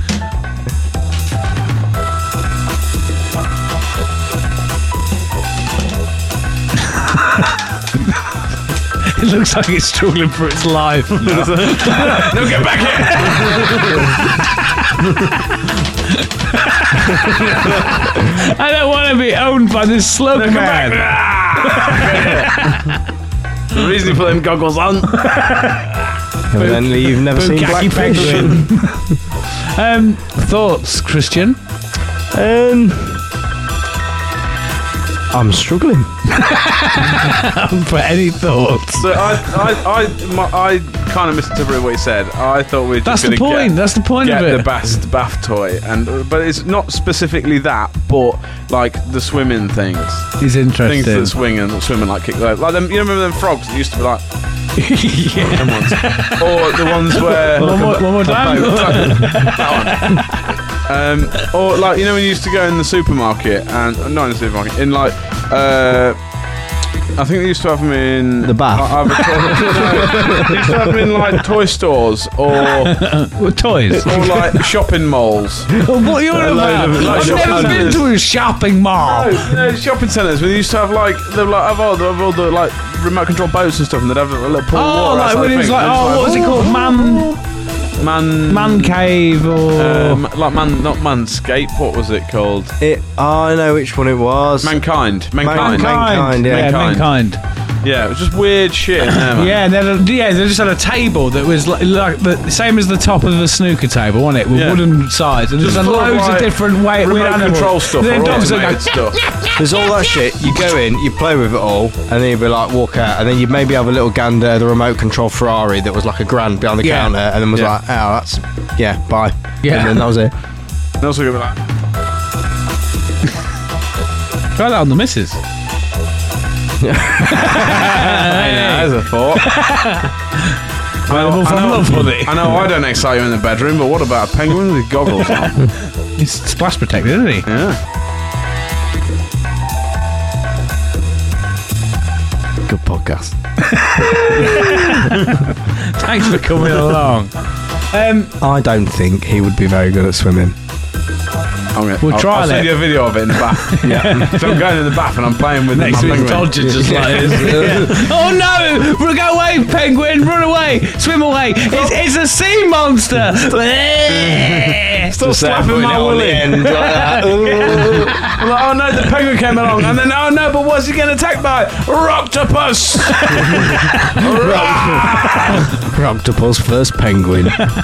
It looks like it's struggling for its life. No, get back here! I don't want to be owned by this slug man. The reason you put them goggles on. Evidently, you've never seen Bukkake Blackfish. penguin. Thoughts, Christian? I'm struggling. For any thoughts? So I kind of misinterpreted what he said. I thought we were That's just the going to point. That's the point get of the it. bath toy, but it's not specifically that, but like the swimming things, He's things interested. that swing and like kick the legs. Like them, you remember them frogs that used to be like, Yeah. them ones, or the ones where One more time. or like, you know, when you used to go in the supermarket, and not in the supermarket, in like I think they used to have them in The bath. They used to have them in like toy stores or Toys. like shopping malls. What are you on about? like I've shopping never been to a shopping mall. No, shopping centres where they used to have like they would like have all the like remote control boats and stuff, and they'd have a little pool of Oh, water like outside when the it was thing. like, And what was it called? Man cave or like not Manscape. What was it called? I know which one it was. Mankind. Mankind, yeah. Mankind. Yeah, it was just weird shit in there, man. Yeah, they just had a table that was like the same as the top of a snooker table, wasn't it? With wooden sides, and just had full of, loads of like, different weird remote animals. control stuff. Then or dogs that automated go, stuff. There's all that shit. You go in, you play with it all, and then you'd be like, walk out, and then you'd maybe have a little gander at the remote control Ferrari that was like $1,000 behind the Yeah. counter, and then was Yeah. like, oh, that's bye. Yeah. And then that was it. And also go like, try that on the missus. hey, now, there's a thought. Available from Love Honey. I know I don't excite you in the bedroom, but what about a penguin with goggles on? He's splash protected, isn't he? Yeah. Good podcast. Thanks for coming along. I don't think he would be very good at swimming. We'll try I'll send it. you a video of it in the bath. Yeah. So I'm going in the bath and I'm playing with Next my week, penguin. Dodger just like this. Oh no! Go away, penguin! Run away! Swim away! It's a sea monster! Still slapping my willy. end like that. I'm like, oh no, the penguin came along, and then oh no, but what's he getting attacked by? Roctopus! Octopus first penguin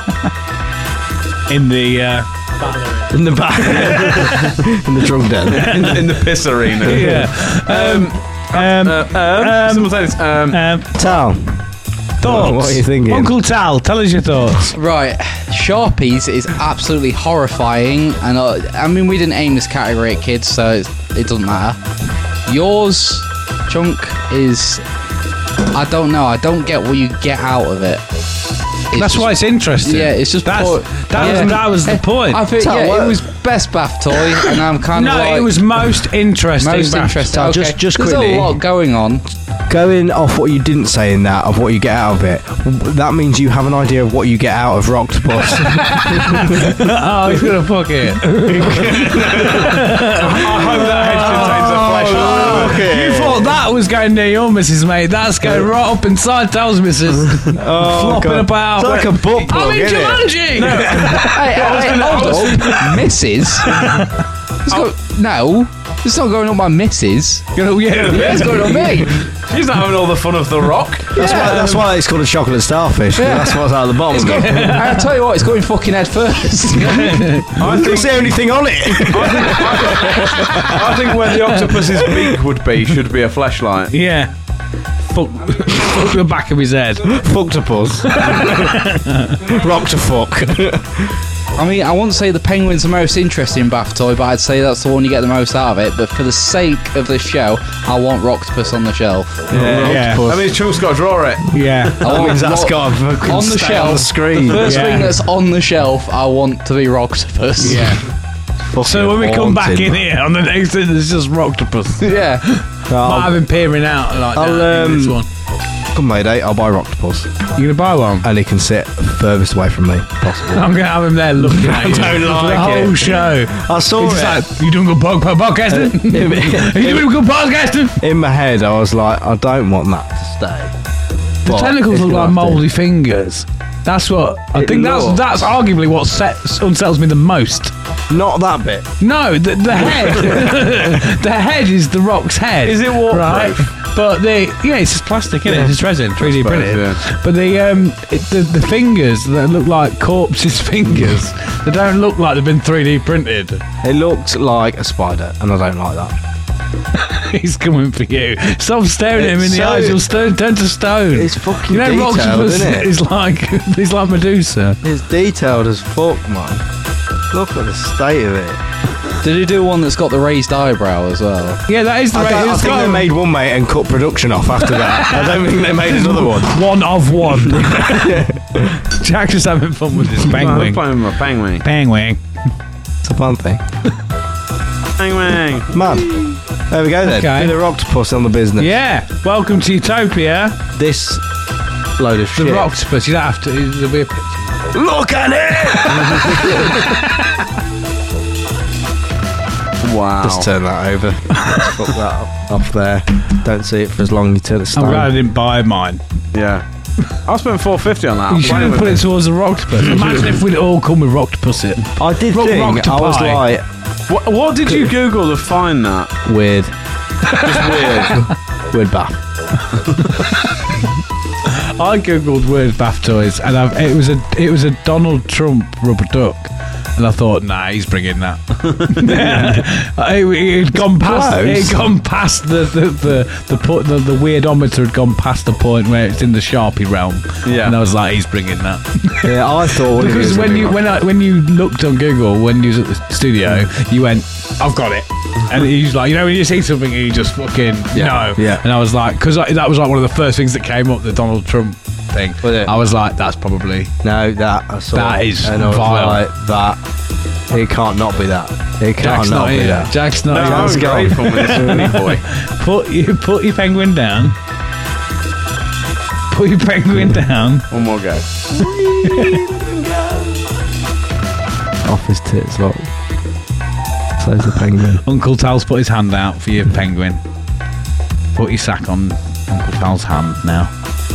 In the in the back in the drug den. in the piss arena. yeah. Simultaneous. Tal, Thoughts? what are you thinking? Uncle Tal, tell us your thoughts. Right, Sharpies is absolutely horrifying, and I mean we didn't aim this category at kids, so it doesn't matter. Yours, Chunk, is I don't know. I don't get what you get out of it. That's why it's interesting. Yeah, it's just that was the point. I think Tal, it what- was best bath toy, and I'm kind of No, like it was most interesting. most bath. interesting. Tal, Okay. just There's quickly. a lot going on. Going off what you didn't say in that of what you get out of it, that means you have an idea of what you get out of Roctopus. Oh, he's gonna fuck it. I hope that head contains a flashlight. You thought that was going near your missus, mate. That's going right up inside Tal's missus. Flopping God. about. It's like a butt plug, I'm in isn't it? Jumanji! Hey, hold up, Mrs. No, it's not going on my missus. Yeah. It's going on me. She's not having all the fun of the rock. That's why it's called a chocolate starfish. That's what's out of the bottom. I tell you what, it's going fucking head first. That's the only thing on it. I think where the octopus's beak would be should be a flashlight. Yeah. Fuck the back of his head. Fucktopus. Rock to fuck. I mean, I won't say the penguin's the most interesting bath toy, but I'd say that's the one you get the most out of it. But for the sake of this show, I want Roctopus on the shelf. Yeah. I mean, Chunk's got to draw it. Yeah. I want That's got to fucking on the stay shelf. on the screen. The first Yeah. thing that's on the shelf, I want to be Roctopus. Yeah. So when we come back in here on the next thing, there's just Roctopus. Yeah. Might have him peering out like I'll, that in this one. Come Mayday, I'll buy Roctopus. You gonna buy one? And he can sit furthest away from me possible. I'm gonna have him there looking at you. don't the like whole it. show. I saw He's it. like, you doing good podcasting? Are you doing good podcasting? In my head, I was like, I don't want that to stay. The But tentacles if look you like have to- mouldy fingers. That's what I It think. looks- That's arguably what unsettles me the most. Not that bit. No, the head. The head is the rock's head. Is it waterproof? Right. But it's just plastic, isn't it? It's just resin, 3D printed. yeah. But the fingers that look like corpses' fingers, they don't look like they've been 3D printed. It looked like a spider, and I don't like that. He's coming for you. Stop staring at him in the So- eyes. You'll turn to stone. It's fucking you know, detailed, Roctopus isn't it? is like he's like Medusa. It's detailed as fuck, man. Look at the state of it. Did he do one that's got the raised eyebrow as well? Yeah, that is the I it's think got they made one, mate, and cut production off after that. I don't think they made another one. one of one. Jack's just having fun with his I'm penguin. playing with my penguin. Penguin. It's a fun thing. Penguin. Man, There we go then. Okay. Bit of octopus on the business. Yeah. Welcome to Utopia. This load of shit. The octopus. You don't have to. There'll be a picture. Look at it! Wow. Just turn that over. Fuck that off there. Don't see it for as long as you turn it I'm glad I slow. didn't buy mine. Yeah. I spent $4.50 on that. You should have put it towards the octopus. Imagine if we'd all come with octopus in. I did think, I was like, What did you Google to find that? weird. Just weird. Weird bath. I googled weird bath toys, and it was a Donald Trump rubber duck, and I thought, nah, he's bringing that. It had gone past. Close. It had gone past the weirdometer had gone past the point where it's in the Sharpie realm. Yeah. And I was like, he's bringing that. Yeah, I thought it Because was when you looked on Google when you was at the studio, you went, I've got it. And he's like, when you see something and you just fucking no. Yeah. And I was like, because that was like one of the first things that came up, the Donald Trump thing. Was it? I was like, that's probably No, that I saw. That is and I was vile. like, that. It can't not be that. It can't Jack's not not be here. that. Jack's not No, here. I was grateful with this funny boy. Put your penguin down. Put your penguin down. One more go. Off his tits, look. So's the penguin. Uncle Tal's put his hand out for your penguin. Put your sack on Uncle Tal's hand now.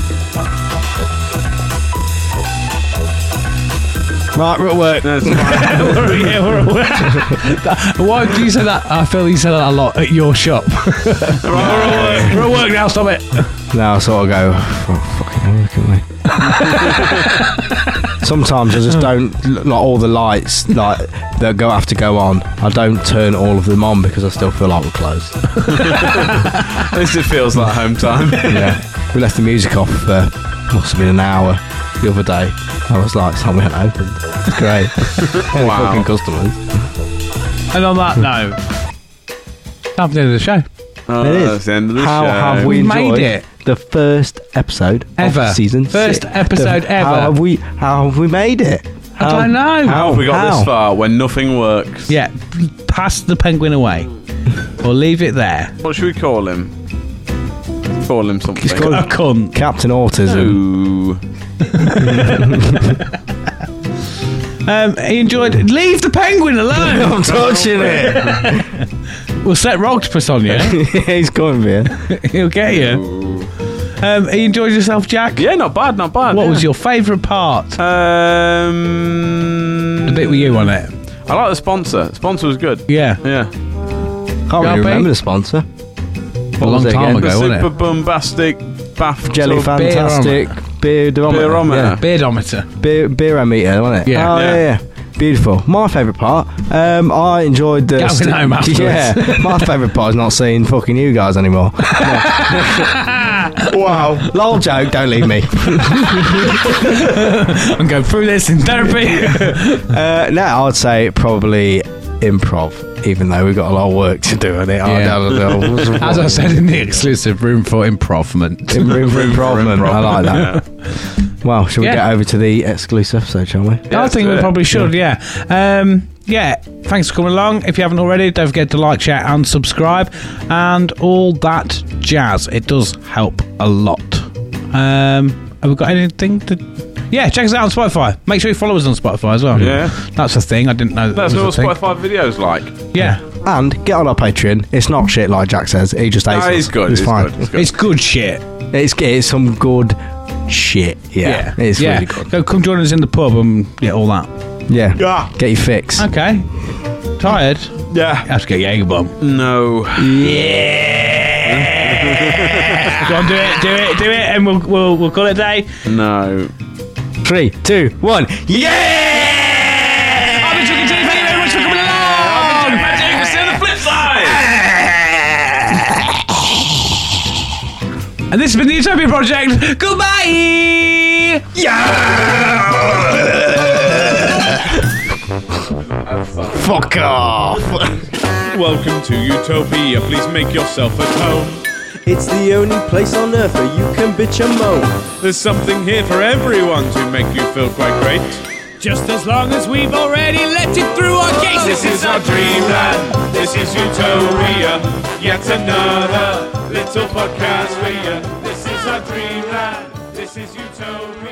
Right, we're at work. No, it's fine. We're at work. Why do you say that? I feel you say that a lot at your shop. We're at work now, stop it. Now I sort of go, fucking look at me. Sometimes I just don't, like all the lights like that have to go on, I don't turn all of them on because I still feel like we're closed. At least it feels like home time. Yeah. We left the music off for, must have been an hour the other day. I was like, it's time we hadn't opened. It's great. Any Wow. fucking customers. And on that note, time for the end of the show. Oh, It is. that's the end of the How show. have we We made enjoyed it. the first episode Ever. of season First 6? episode ever. How have we made it? I don't know. How have we got How? this far when nothing works? Yeah, pass the penguin away. Or leave it there. What should we call him? Call him something. He's called- A cunt. Captain Autism. Ooh. He enjoyed it. Leave the penguin alone. I'm touching it. We'll set Octopus on you. He's coming here. He'll get you. He enjoyed yourself, Jack? Yeah, not bad, not bad. What yeah. was your favourite part? The The bit with you on it. I like the sponsor. The sponsor was good. Yeah. Yeah. Can't Yeah, really Pete. remember the sponsor. A What long was it time again? ago, The wasn't super it? bombastic bath Jelly tub. Fantastic Beerometer. Beerometer. Beardometer. Beerometer, wasn't it? Yeah. Oh, Yeah. yeah. Beautiful. My favourite part, I enjoyed the... Going home afterwards. Yeah, my favourite part is not seeing fucking you guys anymore. Wow. Lol joke, don't leave me. I'm going through this in therapy. Now I'd say probably improv, even though we've got a lot of work to do on it. I Yeah. don't know. As I said in the exclusive, room for improvement. Room for improvement. I like that. Well, shall we Yeah. get over to the exclusive episode, shall we? I let's think do we it. probably should, yeah. Thanks for coming along. If you haven't already, don't forget to like, share, and subscribe, and all that jazz. It does help a lot. Have we got anything to... Yeah, check us out on Spotify. Make sure you follow us on Spotify as well. Yeah. That's a thing. I didn't know that That's was what a thing. Spotify videos like. Yeah. And get on our Patreon. It's not shit like Jack says. He just hates No, us. it's good. It's fine. Good. It's good. It's good shit. It's some good shit. Yeah. It's really good. Go, come join us in the pub and get all that. Yeah. Yeah. Get your fix. Okay. Tired? Yeah. Have to get Jaeger bomb. No. Go on, do it, and we'll call it a day. No. 3, 2, 1. Yeah! I've been talking to you. Thank you very much for coming along. We'll see you on the flip side. And this has been the Utopia Project. Goodbye. Fuck off! Welcome to Utopia. Please make yourself at home. It's the only place on earth where you can bitch and moan. There's something here for everyone to make you feel quite great. just as long as we've already let it through our gates. This is our dreamland, this is Utopia, yet another little podcast for you. This is our dreamland, this is Utopia.